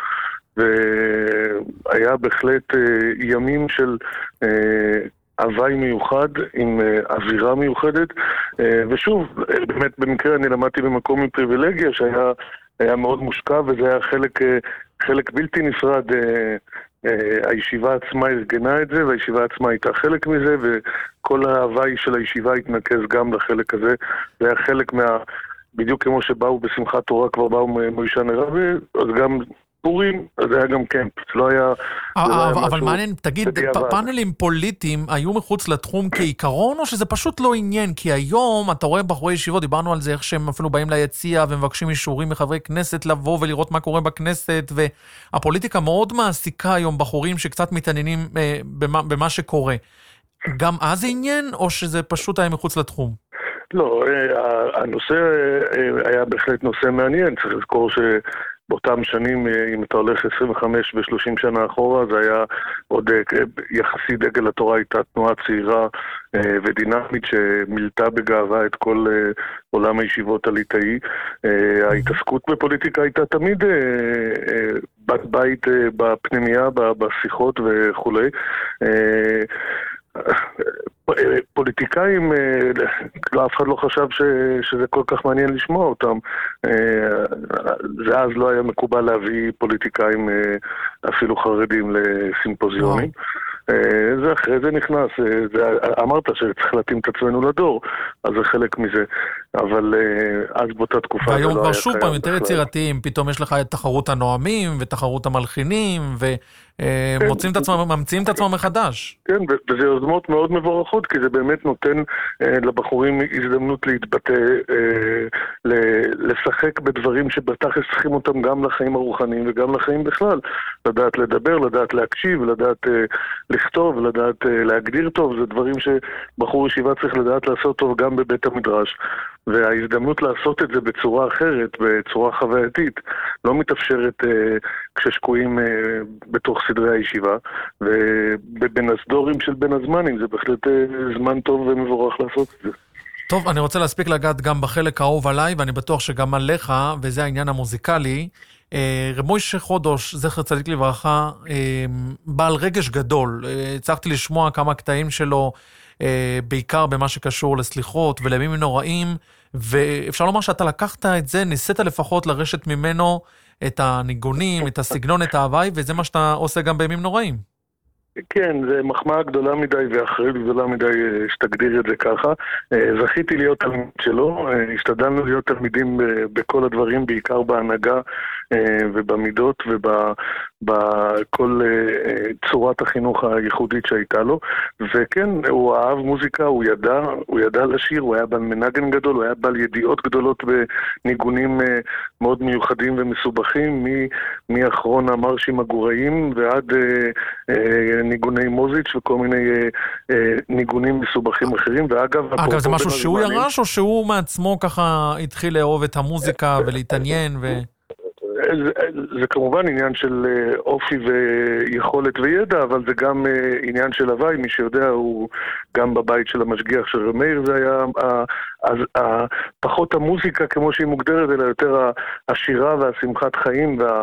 והיה בהחלט ימים של הוואי מיוחד עם אווירה מיוחדת, ושוב, באמת במקרה אני למדתי במקום מפריבילגיה שהיה היה מאוד מושקע, וזה היה חלק, חלק בלתי נפרד. הישיבה עצמה ארגנה את זה, והישיבה עצמה הייתה חלק מזה, וכל ההוואי של הישיבה התנקז גם לחלק הזה. זה היה חלק מה... בדיוק כמו שבאו בשמחת תורה, כבר באו מוישן הרבי, אז גם פורים, אז היה גם קמפ, זה לא היה... אבל מעניין, תגיד, פאנלים פוליטיים היו מחוץ לתחום כעיקרון, או שזה פשוט לא עניין? כי היום, אתה רואה בחורי ישיבות, דיברנו על זה, איך שהם אפילו באים ליציע, ומבקשים אישורים מחברי כנסת לבוא ולראות מה קורה בכנסת, והפוליטיקה מאוד מעסיקה היום בחורים שקצת מתעניינים במה שקורה. גם אז זה עניין, או שזה פשוט היה מחוץ לתחום? לא, הנושא היה בהחלט נושא מעניין, צריך לזכור שבאותם שנים, אם אתה הולך עשרים וחמש ו-שלושים שנה אחורה, זה היה עוד יחסי דגל התורה, הייתה תנועה צעירה ודינמית שמילתה בגאווה את כל עולם הישיבות הליטאי. ההתעסקות בפוליטיקה הייתה תמיד בת בית בפנימיה, בשיחות וכו'. פוליטיקאים, אף אחד לא חשב שזה כל כך מעניין לשמוע אותם. זה אז לא היה מקובל להביא פוליטיקאים אפילו חרדים לסימפוזיונים. זה אחרי זה נכנס, זה, אמרת שצריך להתאים את עצמנו לדור, אז זה חלק מזה, אבל אז באותה תקופה... והיום כבר שוב פעם יותר יצירתיים, פתאום יש לך את תחרות הנואמים ותחרות המלחינים, ומוצאים את עצמם, ממציאים את עצמם מחדש. כן, וזה יוזמות מאוד מבורכות, כי זה באמת נותן לבחורים הזדמנות להתבטא, לשחק בדברים שבתכלס צריכים אותם גם לחיים הרוחניים וגם לחיים בכלל, לדעת לדבר, לדעת להקשיב, לדעת לכתוב, לדעת להגדיר טוב, זה דברים שבחור ישיבה צריך לדעת לעשות טוב גם בבית המדרש, וההזדמנות לעשות את זה בצורה אחרת, בצורה חווייתית, לא מתאפשרת כששקועים בתוך סדרי הישיבה, ובין הסדורים של בין הזמנים, זה בהחלט זמן טוב ומבורך לעשות את זה. טוב, אני רוצה להספיק לגעת גם בחלק האהוב עליי, ואני בטוח שגם עליך, וזה העניין המוזיקלי. רב מוישה חודש, זכר צדיק לברכה, בעל רגש גדול. הצלחתי לשמוע כמה קטעים שלו, בעיקר במה שקשור לסליחות ולימים נוראים, ואפשר לומר שאתה לקחת את זה, ניסית לפחות לרשת ממנו את הניגונים, את הסגנון, את ההוואי, וזה מה שאתה עושה גם בימים נוראים. כן, זה מחמאה גדולה מדי ואחרית גדולה מדי שתגדיר את זה ככה. זכיתי להיות תלמיד שלו, השתדלנו להיות תלמידים בכל הדברים, בעיקר בהנהגה ובמידות ובכל צורת החינוך הייחודית שהייתה לו. וכן, הוא אהב מוזיקה, הוא ידע, הוא ידע לשיר, הוא היה בעל מנגן גדול, הוא היה בעל ידיעות גדולות בניגונים מאוד מיוחדים ומסובכים, מאחרון המרשים הגוראים ועד ניגוני מוזיץ' וכל מיני אה, ניגונים מסובכים אחרים, ואגב... אגב, זה משהו שהוא ירש, או שהוא מעצמו ככה התחיל לאהוב את המוזיקה ולהתעניין ו... זה, זה כמובן עניין של אופי ויכולת וידע, אבל זה גם עניין של הוואי, מי שיודע הוא גם בבית של המשגיח של רמיר, זה היה אז, פחות המוזיקה כמו שהיא מוגדרת, אלא יותר השירה והשמחת חיים וה,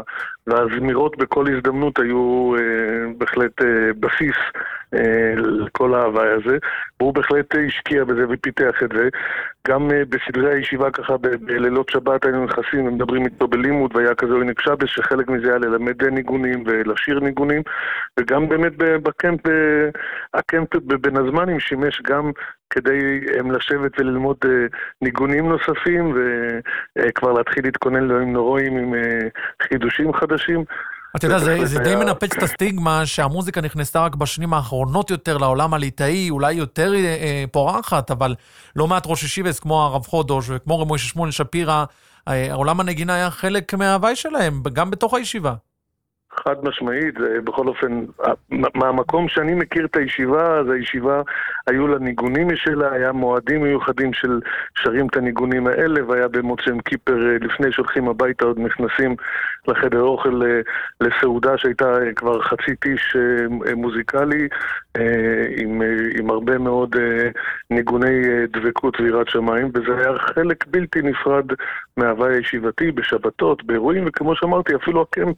והזמירות בכל הזדמנות היו אה, בהחלט אה, בסיס אה, לכל ההוואי הזה, והוא בהחלט השקיע בזה ופיתח את זה. גם אה, בסדרי הישיבה ככה ב- בלילות שבת היינו נכנסים ומדברים איתו בלימוד, והיה כזה הוא נקשבש שחלק מזה היה ללמד ניגונים ולשיר ניגונים, וגם באמת בקמפ, הקמפ בין הזמנים שימש גם כדי הם לשבת וללמוד ניגונים נוספים, וכבר להתחיל להתכונן לימים נוראים עם חידושים חדשים. אתה יודע, זה, זה די מנפץ את הסטיגמה שהמוזיקה נכנסה רק בשנים האחרונות יותר לעולם הליטאי, אולי יותר אה, פורחת, אבל לא מעט ראש ישיבס כמו הרב חודש וכמו רב משה שמואל שפירא, אה, העולם הנגינה היה חלק מההוואי שלהם, גם בתוך הישיבה. חד משמעית, זה בכל אופן, מהמקום שאני מכיר את הישיבה, אז הישיבה היו לה ניגונים משלה, היה מועדים מיוחדים של שרים את הניגונים האלה, והיה במוצאי קיפר לפני שהולכים הביתה עוד נכנסים לחדר אוכל לסעודה שהייתה כבר חצי טיש מוזיקלי, עם, עם הרבה מאוד ניגוני דבקות ויראת שמיים, וזה היה חלק בלתי נפרד מההוואי הישיבתי בשבתות, באירועים, וכמו שאמרתי, אפילו הקמפ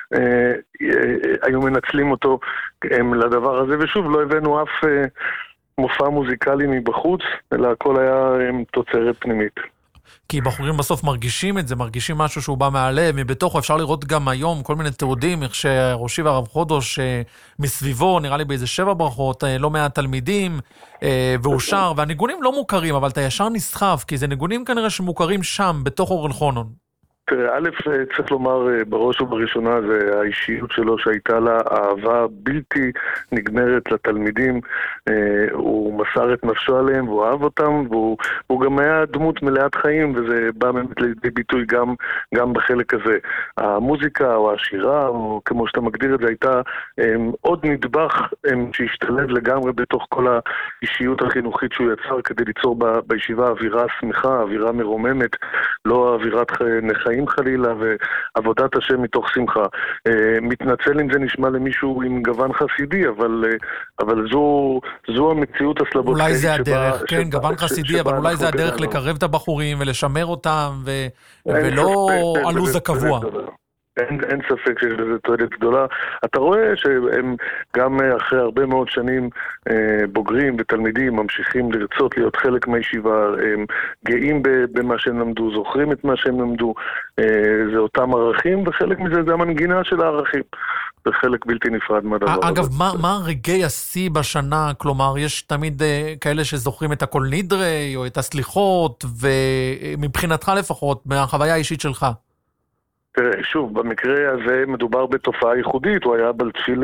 היו מנצלים אותו לדבר הזה, ושוב, לא הבאנו אף מופע מוזיקלי מבחוץ, אלא הכל היה תוצרת פנימית. כי בחורים בסוף מרגישים את זה, מרגישים משהו שהוא בא מהלב, מבתוכו אפשר לראות גם היום כל מיני תיעודים, איך שראשי והרב חודש מסביבו, נראה לי באיזה שבע ברכות, לא מעט תלמידים, והוא שר, והניגונים לא מוכרים, אבל אתה ישר נסחף, כי זה ניגונים כנראה שמוכרים שם, בתוך אור אלחונון. תראה, א', צריך לומר בראש ובראשונה, זה האישיות שלו שהייתה לה אהבה בלתי נגמרת לתלמידים, הוא מסר את נפשו עליהם והוא אהב אותם, והוא, והוא גם היה דמות מלאת חיים, וזה בא באמת לידי ביטוי גם, גם בחלק הזה. המוזיקה או השירה, או כמו שאתה מגדיר את זה, הייתה הם, עוד נדבך הם, שהשתלב לגמרי בתוך כל האישיות החינוכית שהוא יצר כדי ליצור ב, בישיבה אווירה שמחה, אווירה מרוממת, לא אווירת נחיים חלילה, ועבודת השם מתוך שמחה. מתנצל אם זה נשמע למישהו עם גוון חסידי, אבל, אבל זו, זו המציאות הסלבודקאית. אולי זה הדרך, כן, גוון חסידי, אבל אולי זה הדרך לקרב את הבחורים ולשמר אותם, ולא הלוז הקבוע. אין, אין ספק שיש בזה תועלת גדולה. אתה רואה שהם גם אחרי הרבה מאוד שנים אה, בוגרים ותלמידים ממשיכים לרצות להיות חלק מהישיבה, הם גאים במה שהם למדו, זוכרים את מה שהם למדו, אה, זה אותם ערכים, וחלק מזה זה המנגינה של הערכים. זה חלק בלתי נפרד מהדבר. אגב, מה, מה רגעי השיא בשנה? כלומר, יש תמיד uh, כאלה שזוכרים את הכל נדרי, או את הסליחות, ומבחינתך לפחות, מהחוויה האישית שלך. תראה, שוב, במקרה הזה מדובר בתופעה ייחודית, הוא היה בלתפיל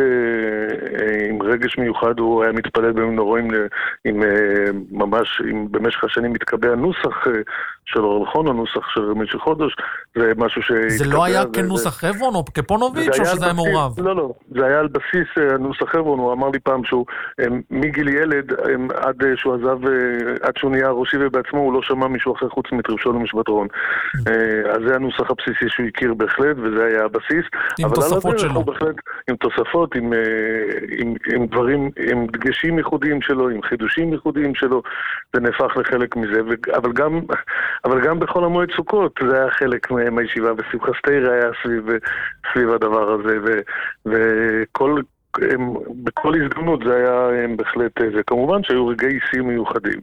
עם רגש מיוחד, הוא היה מתפלל במנורים עם ממש, עם, במשך השנים מתקבע נוסח של אור אלחונון, הנוסח של רבי חודש, זה משהו שהתקבע... זה לא היה כנוסח חברון או כפונוביץ' או שזה היה מעורב? לא, לא, זה היה על בסיס הנוסח חברון, הוא אמר לי פעם שהוא מגיל ילד, עד שהוא עזב, עד שהוא נהיה ראשי ובעצמו, הוא לא שמע מישהו אחר חוץ מטרשון ומשבטרון. אז זה הנוסח הבסיסי שהוא הכיר בהחלט, וזה היה הבסיס. עם תוספות שלו. בהחלט, עם תוספות, עם, עם, עם דברים, עם דגשים ייחודיים שלו, עם חידושים ייחודיים שלו, זה נהפך לחלק מזה, אבל גם, אבל גם בחול המועד סוכות, זה היה חלק מהישיבה, ושמחה סתירה היה סביב, סביב הדבר הזה, ו, וכל, הם, בכל הזדמנות זה היה הם, בהחלט, זה כמובן שהיו רגעי שיא מיוחדים.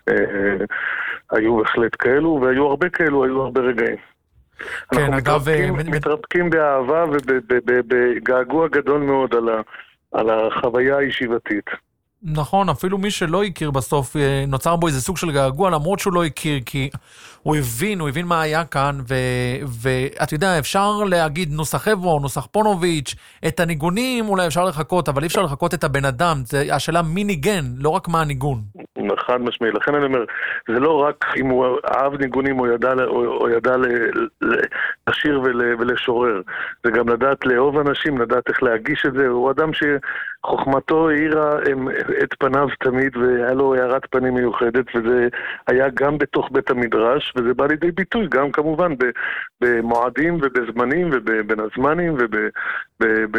היו בהחלט כאלו, והיו הרבה כאלו, היו הרבה רגעים. כן, אגב... אנחנו מתרפקים באהבה ובגעגוע גדול מאוד על החוויה הישיבתית. נכון, אפילו מי שלא הכיר בסוף, נוצר בו איזה סוג של געגוע, למרות שהוא לא הכיר, כי הוא הבין, הוא הבין מה היה כאן, ואת יודע, אפשר להגיד נוסח חברון, נוסח פונוביץ', את הניגונים אולי אפשר לחכות, אבל אי אפשר לחכות את הבן אדם, השאלה מי ניגן, לא רק מה הניגון. חד משמעי, לכן אני אומר, זה לא רק אם הוא אהב ניגונים או ידע, או, או ידע ל, ל, לשיר ול, ולשורר, זה גם לדעת לאהוב אנשים, לדעת איך להגיש את זה, הוא אדם שחוכמתו העירה את פניו תמיד, והיה לו הערת פנים מיוחדת, וזה היה גם בתוך בית המדרש, וזה בא לידי ביטוי, גם כמובן במועדים ובזמנים ובין הזמנים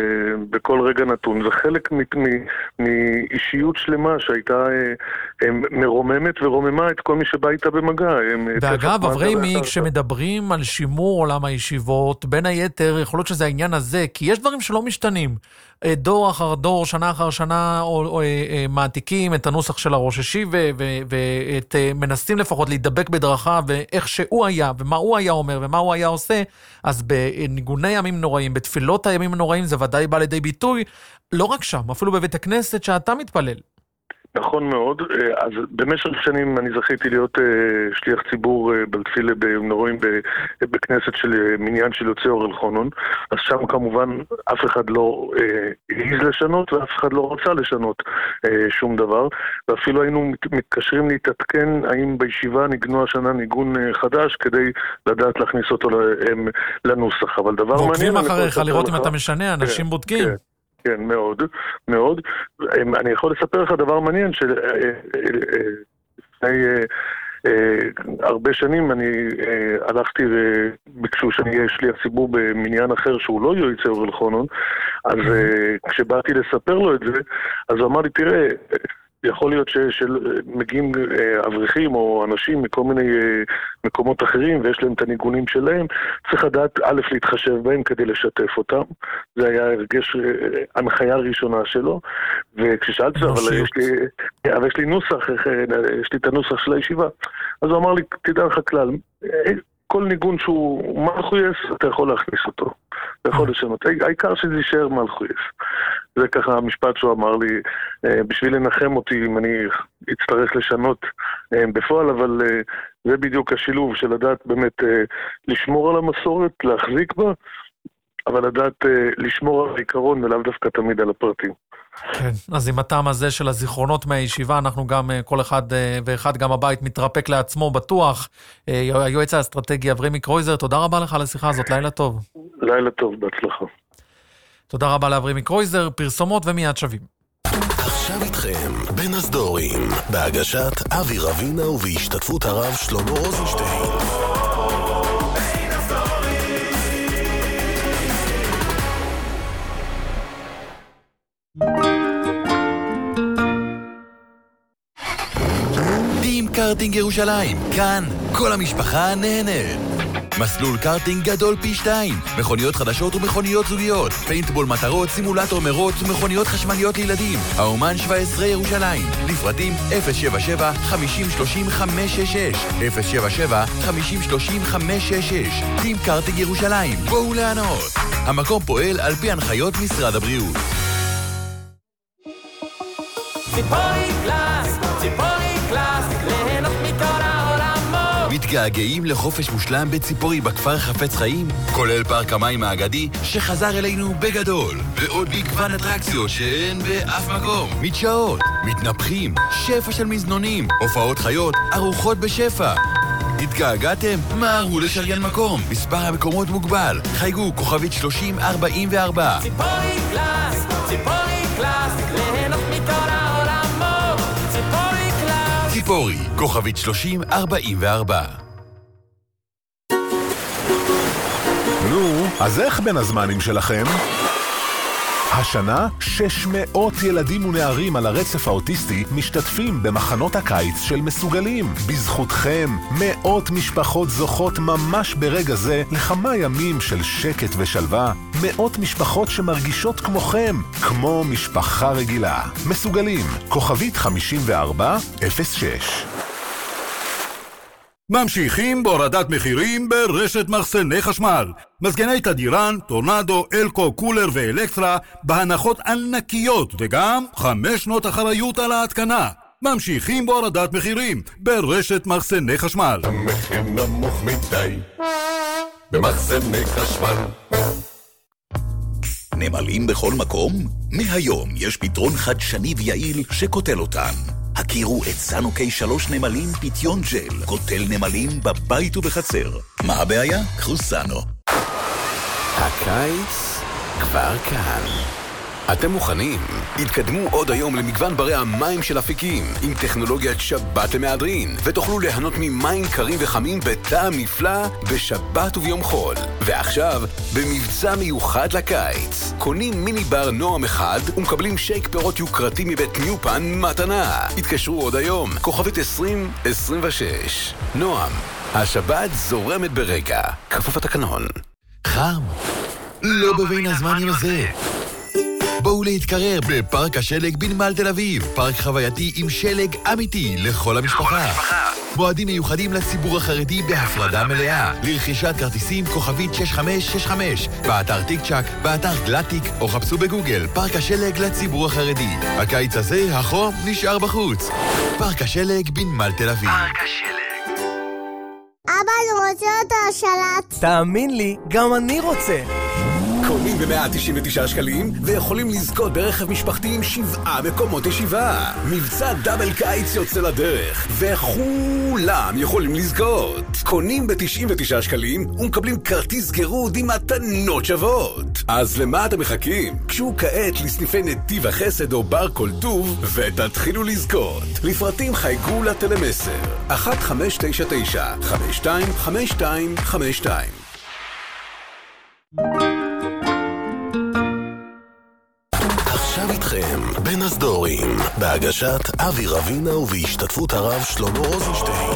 ובכל רגע נתון. זה חלק מאישיות שלמה שהייתה מרוממת ורוממה את כל מי שבא איתה במגע. ואגב, אברהימי, כשמדברים על שימור עולם הישיבות, בין היתר, יכול להיות שזה העניין הזה, כי יש דברים שלא משתנים. דור אחר דור, שנה אחר שנה, או, או, או, מעתיקים את הנוסח של הראש השיבה, ואת מנסים לפחות להידבק בדרכה, ואיך שהוא היה, ומה הוא היה אומר, ומה הוא היה עושה, אז בניגוני ימים נוראים, בתפילות הימים הנוראים, זה ודאי בא לידי ביטוי, לא רק שם, אפילו בבית הכנסת שאתה מתפלל. נכון מאוד, אז במשך שנים אני זכיתי להיות שליח ציבור בתפילה נוראים בכנסת של מניין של יוצאי אור אלחונון, אז שם כמובן אף אחד לא העיז לשנות ואף אחד לא רצה לשנות שום דבר, ואפילו היינו מתקשרים להתעדכן האם בישיבה ניגנו השנה ניגון חדש כדי לדעת להכניס אותו לנוסח, אבל דבר מעניין... ועוקבים אחריך לראות אם אתה משנה, אנשים בודקים. כן, מאוד, מאוד. אני יכול לספר לך דבר מעניין, שלפני הרבה שנים אני הלכתי וביקשו שאני אהיה שליח ציבור במניין אחר שהוא לא יוצא אור אלחונון, אז כשבאתי לספר לו את זה, אז הוא אמר לי, תראה, יכול להיות שמגיעים אברכים או אנשים מכל מיני מקומות אחרים ויש להם את הניגונים שלהם, צריך לדעת א' להתחשב בהם כדי לשתף אותם. זה היה הרגש, הנחיה ראשונה שלו, וכששאלתי, אבל יש לי, אבל יש לי נוסח, יש לי את הנוסח של הישיבה. אז הוא אמר לי, תדע לך כלל, כל ניגון שהוא מלכויס, אתה יכול להכניס אותו. אתה יכול לשנות. העיקר שזה יישאר מלכויס. זה ככה המשפט שהוא אמר לי, בשביל לנחם אותי אם אני אצטרך לשנות בפועל, אבל זה בדיוק השילוב של לדעת באמת לשמור על המסורת, להחזיק בה, אבל לדעת לשמור על העיקרון ולאו דווקא תמיד על הפרטים. כן, אז עם הטעם הזה של הזיכרונות מהישיבה, אנחנו גם, כל אחד ואחד, גם הבית מתרפק לעצמו בטוח. היועץ האסטרטגי אברהימי קרויזר, תודה רבה לך על השיחה הזאת, לילה טוב. לילה טוב, בהצלחה. תודה רבה לאברהימי קרויזר, פרסומות ומיד שווים. עכשיו איתכם, בין הסדורים, בהגשת אבי רבינה ובהשתתפות הרב שלמה רוזנשטיין. דים קארטינג ירושלים, כאן כל המשפחה נהנית. מסלול קארטינג גדול פי שתיים, מכוניות חדשות ומכוניות זוגיות, פיינטבול מטרות, סימולטור מרוץ ומכוניות חשמליות לילדים. האומן שבע עשרה ירושלים, לפרטים אפס שבע שבע חמישים שלושים חמש שש שש, אפס שבע שבע חמישים שלושים חמש שש שש. דים קארטינג ירושלים, בואו לענות. המקום פועל על פי הנחיות משרד הבריאות. ציפורי קלאס, ציפורי קלאס, ליהנות מכל העולמות. מתגעגעים לחופש מושלם בציפורי בכפר חפץ חיים, כולל פארק המים האגדי שחזר אלינו בגדול, ועוד מגוון אטרקציות שאין באף מקום. מדשאות, מתנפחים, שפע של מזנונים, הופעות חיות, ארוחות בשפע. התגעגעתם? מהרו לשריין מקום, מספר המקומות מוגבל. חייגו כוכבית שלושים ארבעים וארבע. ציפורי קלאס, ציפורי קלאס, ליהנות מכל העולמות. ציפורי קלאס, ציפורי, כוכבית שלושים ארבעים וארבע. נו, אז איך בין הזמנים שלכם? השנה שש מאות ילדים ונערים על הרצף האוטיסטי משתתפים במחנות הקיץ של מסוגלים. בזכותכם, מאות משפחות זוכות ממש ברגע זה לכמה ימים של שקט ושלווה. מאות משפחות שמרגישות כמוכם, כמו משפחה רגילה. מסוגלים, כוכבית חמישים וארבע אפס שש. ממשיכים בהורדת מחירים ברשת מחסני חשמל. מזגני תדירן, טורנדו, אלקו, קולר ואלקטרה בהנחות ענקיות וגם חמש שנות אחריות על ההתקנה. ממשיכים בהורדת מחירים ברשת מחסני חשמל. המחיר נמוך מדי במחסני חשמל. נמלים בכל מקום? מהיום יש פתרון חדשני ויעיל שקוטל אותן. הכירו את סנוקי שלוש נמלים פיתיון ג'ל, קוטל נמלים בבית ובחצר. מה הבעיה? קחו סנו. הקיץ כבר כאן. אתם מוכנים? התקדמו עוד היום למגוון ברי המים של אפיקים עם טכנולוגיית שבת למהדרין ותוכלו ליהנות ממים קרים וחמים בטעם נפלא בשבת וביום חול. ועכשיו, במבצע מיוחד לקיץ, קונים מיני בר נועם אחד ומקבלים שייק פירות יוקרתי מבית ניופן מתנה. התקשרו עוד היום, כוכבית עשרים עשרים ושש. נועם, השבת זורמת ברגע, כפוף התקנון. חם, לא בבין הזמנים הזה. בואו להתקרר בפארק השלג בנמל תל אביב, פארק חווייתי עם שלג אמיתי לכל המשפחה. מועדים מיוחדים לציבור החרדי בהפרדה מלאה. לרכישת כרטיסים כוכבית שש חמש שש חמש, באתר טיק צ'ק, באתר גלטיק, או חפשו בגוגל פארק השלג לציבור החרדי. הקיץ הזה החום נשאר בחוץ. פארק השלג בנמל תל אביב. פארק השלג. אבא, אני רוצה את השלט. תאמין לי, גם אני רוצה. קונים ב-מאה תשעים ותשעה שקלים ויכולים לזכות ברכב משפחתי עם שבעה מקומות ישיבה. מבצע דאבל קיץ יוצא לדרך וכולם יכולים לזכות. קונים ב-תשעים ותשעה שקלים ומקבלים כרטיס גירוד עם מתנות שוות. אז למה אתם מחכים? קשו כעת לסניפי נתיב החסד או בר כל טוב ותתחילו לזכות. לפרטים חייגו לטלמסר אחת חמש תשע תשע חמש שתיים חמש שתיים חמש שתיים. עכשיו איתכם בין הסדורים, בהגשת אבי רבינה ובהשתתפות הרב שלמה רוזנשטיין.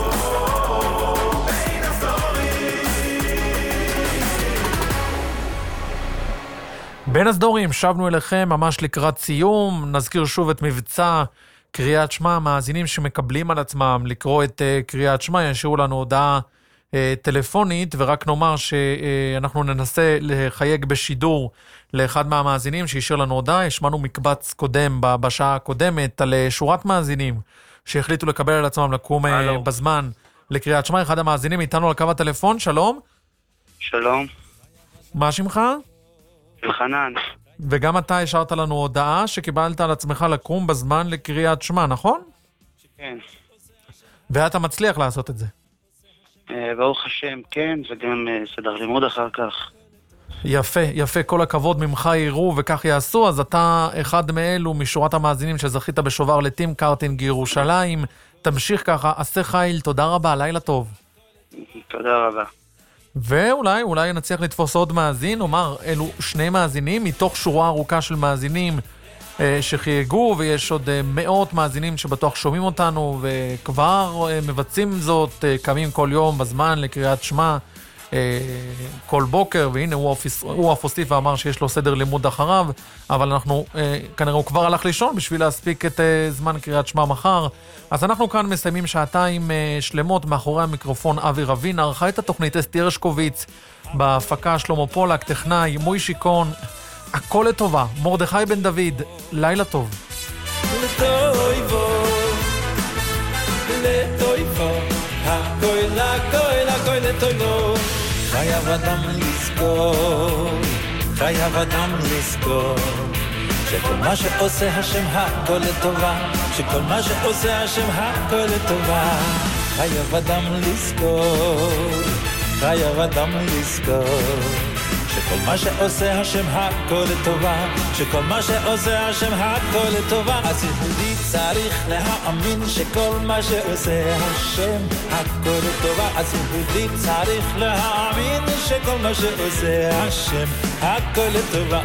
בין הסדורים, שבנו אליכם ממש לקראת סיום. נזכיר שוב את מבצע קריאת שמע. המאזינים שמקבלים על עצמם לקרוא את uh, קריאת שמע ישאירו לנו הודעה uh, טלפונית, ורק נאמר שאנחנו uh, ננסה לחייג בשידור לאחד מהמאזינים שישאיר לנו הודעה. השמענו מקבץ קודם בשעה הקודמת על שורת מאזינים שהחליטו לקבל על עצמם לקום uh, בזמן לקריאת שמע. אחד המאזינים איתנו על קו הטלפון. שלום. שלום. מה שמך? אלחנן. וגם אתה השארת לנו הודעה שקיבלת על עצמך לקום בזמן לקריאת שמע, נכון? כן. ואתה מצליח לעשות את זה? ברוך השם, כן, וגם סדר לימוד אחר כך. יפה, יפה, כל הכבוד ממך יראו וכך יעשו. אז אתה אחד מאלו משורת המאזינים שזכית בשובר לטים קארטינג ירושלים. תמשיך ככה, עשה חיל, תודה רבה, לילה טוב. תודה רבה. ואולי, אולי נצליח לתפוס עוד מאזין, אומר, אלו שני מאזינים מתוך שורה ארוכה של מאזינים אה, שחייגו, ויש עוד אה, מאות מאזינים שבטוח שומעים אותנו, וכבר אה, מבצעים זאת, אה, קמים כל יום בזמן לקריאת שמע, אה, כל בוקר, והנה הוא, אופיס, הוא הפוסטיף ואמר שיש לו סדר לימוד אחריו, אבל אנחנו, אה, כנראה הוא כבר הלך לישון בשביל להספיק את אה, זמן קריאת שמע מחר. אז אנחנו כאן מסיימים שעתיים שלמות. מאחורי המיקרופון אבי רבינה, ערכה את התוכנית אסתי הרשקוביץ, בהפקה שלמה פולק, טכנאי מוי שיקון. הכל לטובה, מרדכי בן דוד, לילה טוב. לטויבו, לטויבו, הכל הכל הכל לטויבו. חייב אדם לזכור, חייב אדם לזכור, שכל מה שעושה השם הכל לטובה, שכל מה שעושה השם הכל לטובה. חייב אדם לזכור, חייב אדם לזכור, שכל מה שעושה השם הכל לטובה, שכל מה שעושה השם הכל לטובה. אז יהודי צריך להאמין שכל מה שעושה השם הכל לטובה. אז יהודי צריך להאמין שכל מה שעושה השם הכל לטובה.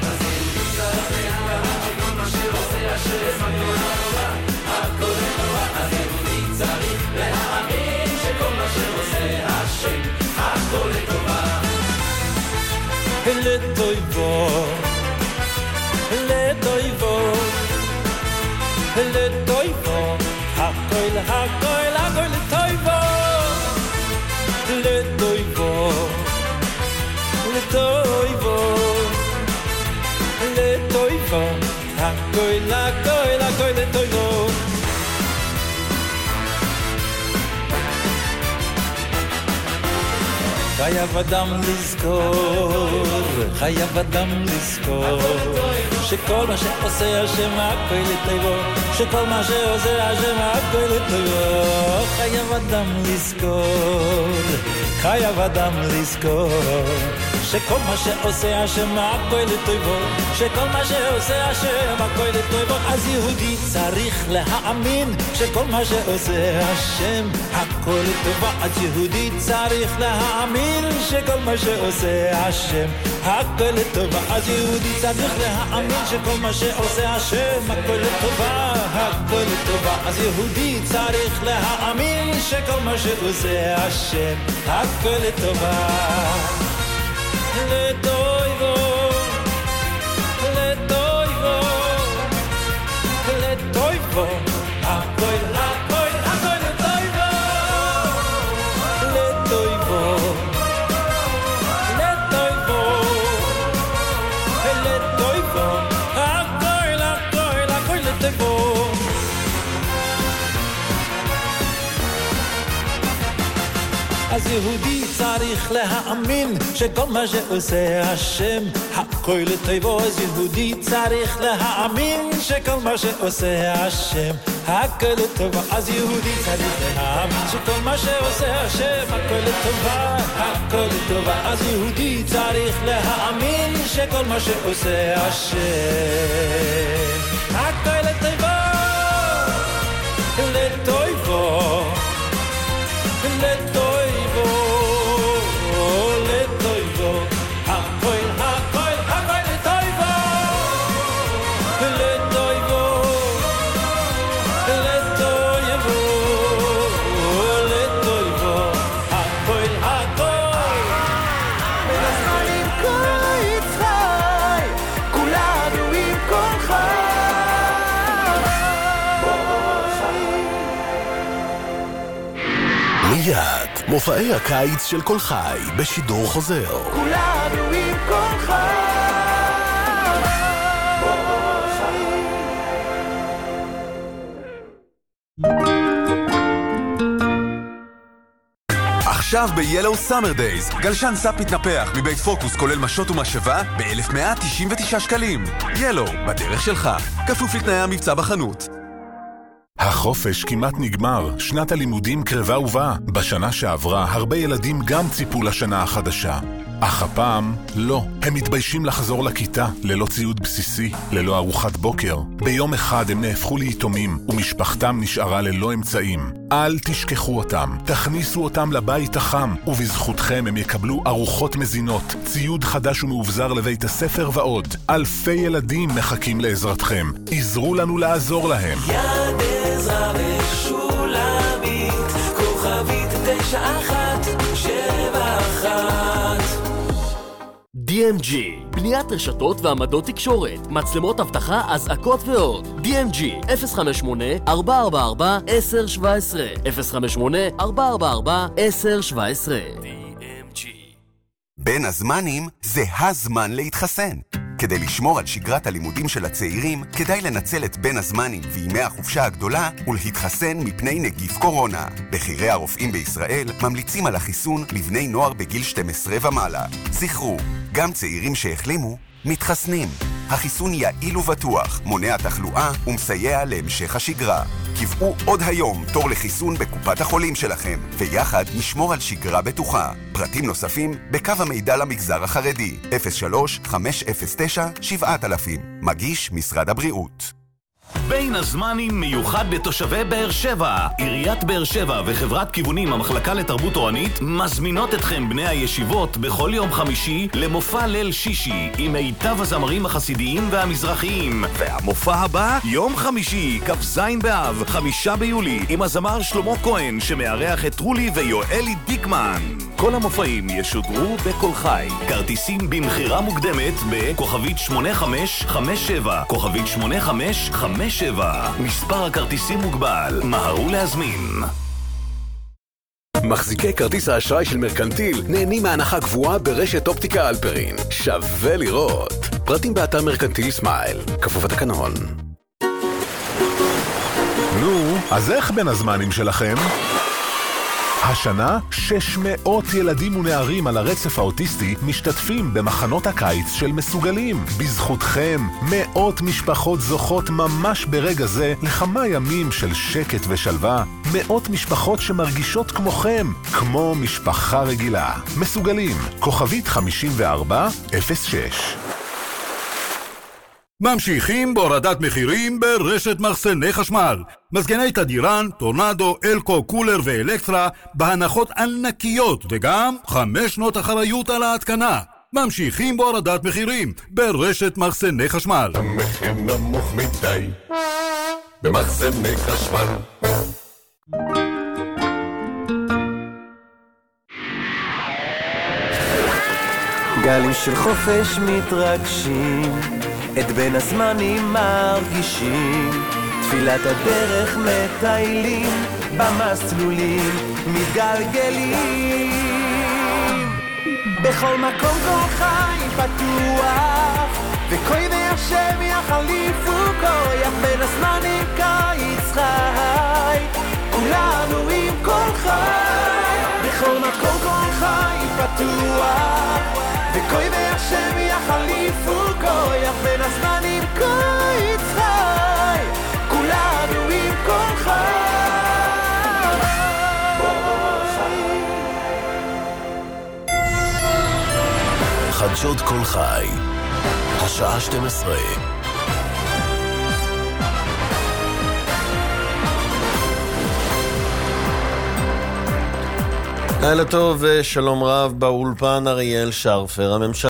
לטויבו, לטויבו, לטויבו, הכל הכל הכל לטויבו, לטויבו, לטויבו, לטויבו, הכל הכל הכל לטויבו. חייב אדם לזכור, חייב אדם לזכור, שכל מה שעושה השם הכל לטובה, שכל מה שעושה השם הכל לטובה. חייב אדם לזכור, חייב אדם לזכור שכל מה שעושה השם הכל לטובו, שכל מה שעושה השם הכל לטובו. אז יהודי צריך להאמין שכל מה שעושה השם הכל לטובו. אז יהודי צריך להאמין שכל מה שעושה השם הכל לטובו. אז יהודי צריך להאמין שכל מה שעושה השם הכל לטובו, הכל לטובו. אז יהודי צריך להאמין שכל מה שעושה השם הכל לטובו. לטויבו, לטויבו, לטויבו, הכל, הכל, הכל לטויבו, לטויבו, לטויבו, לטויבו, הכל, הכל, הכל לטויבו. אז יהודי צריך להאמין שכל מה שעושה השם הכל לטובו. אז יהודי צריך להאמין שכל מה שעושה השם הכל לטובו. אז יהודי צריך להאמין שכל מה שעושה השם הכל לטובו, הכל לטובו. אז יהודי צריך להאמין שכל מה שעושה השם הכל לטובו, לטובו, לטובו. מיד, מופעי הקיץ של כל חי בשידור חוזר. כולנו עם כל חי. עכשיו ב-Yellow Summer Days, גלשן סאפ מתנפח מבית פוקוס כולל משות ומשאבה ב-אלף מאה תשעים ותשע שקלים. Yellow, בדרך שלך. כפוף לתנאי המבצע בחנות. החופש כמעט נגמר, שנת הלימודים קרבה ובאה. בשנה שעברה הרבה ילדים גם ציפו לשנה החדשה. אך הפעם לא. הם מתביישים לחזור לכיתה ללא ציוד בסיסי, ללא ארוחת בוקר. ביום אחד הם נהפכו ליתומים ומשפחתם נשארה ללא אמצעים. אל תשכחו אותם, תכניסו אותם לבית החם, ובזכותכם הם יקבלו ארוחות מזינות, ציוד חדש ומאובזר לבית הספר ועוד. אלפי ילדים מחכים לעזרתכם. עזרו לנו לעזור להם. יד עזרה ושולמית, כוכבית תשע אחת שבע אחת. די אם ג'י, בניית רשתות ועמדות תקשורת, מצלמות אבטחה, אזעקות ועוד. די אם ג'י, אפס חמש שמונה ארבע ארבע ארבע עשר שבע עשרה, אפס חמש שמונה ארבע ארבע ארבע עשר שבע עשרה. די אם ג'י. בין הזמנים זה הזמן להתחסן. כדי לשמור על שגרת הלימודים של הצעירים, כדאי לנצל את בין הזמנים וימי החופשה הגדולה ולהתחסן מפני נגיף קורונה. בכירי הרופאים בישראל ממליצים על החיסון לבני נוער בגיל שתים עשרה ומעלה. זכרו, גם צעירים שהחלימו מתחסנים. החיסון יעיל ובטוח, מונע תחלואה ומסייע להמשך השגרה. קבעו עוד היום תור לחיסון בקופת החולים שלכם, ויחד נשמור על שגרה בטוחה. פרטים נוספים בקו המידע למגזר החרדי, אפס שלוש חמש אפס תשע שבע אלף. מגיש משרד הבריאות. בין הזמנים מיוחד לתושבי באר שבע. עיריית באר שבע וחברת כיוונים המחלקה לתרבות תורנית מזמינות אתכם בני הישיבות בכל יום חמישי למופע ליל שישי עם מיטב הזמרים החסידיים והמזרחיים. והמופע הבא יום חמישי, כ"ז באב, חמישה ביולי, עם הזמר שלמה כהן שמארח את רולי ויואלי דיקמן. כל המופעים ישודרו בכל חי. כרטיסים במחירה מוקדמת בכוכבית שמונה חמש חמש שבע, כוכבית שמונה חמש חמש שבע. מספר הכרטיסים מוגבל, מהרו להזמין. מחזיקי כרטיס האשראי של מרקנטיל נהנים מהנחה גבוהה ברשת אופטיקה אלפרין. שווה לראות. פרטים באתר מרקנטיל סמייל. כפוף התקנון. נו, אז איך בין הזמנים שלכם? השנה שש מאות ילדים ונערים על הרצף האוטיסטי משתתפים במחנות הקיץ של מסוגלים. בזכותכם, מאות משפחות זוכות ממש ברגע זה לכמה ימים של שקט ושלווה. מאות משפחות שמרגישות כמוכם, כמו משפחה רגילה. מסוגלים, כוכבית חמישים וארבע אפס שש. ממשיכים בהורדת מחירים ברשת מחסני חשמל. מזגני תדירן, טורנדו, אלקו, קולר ואלקטרה בהנחות ענקיות וגם חמש שנות אחריות על ההתקנה. ממשיכים בהורדת מחירים ברשת מחסני חשמל. המחיר נמוך מדי במחסני חשמל. גלים של חופש מתרגשים, את בין הזמנים מרגישים, תפילת הדרך מטיילים, במסלולים מתגלגלים. בכל מקום כל חי פתוח, וכוי והשם יחליפו כוח, בין הזמנים קיץ חי, כולנו עם כל חי. בכל מקום כל חי פתוח, וכוי והשם יחליפו כוח, בין הזמנים קיץ חי, כולנו עם כל חי. חדשות כל חי, השעה שתים עשרה. לילה טוב ושלום רב, באולפן אריאל שרפר. הממשלה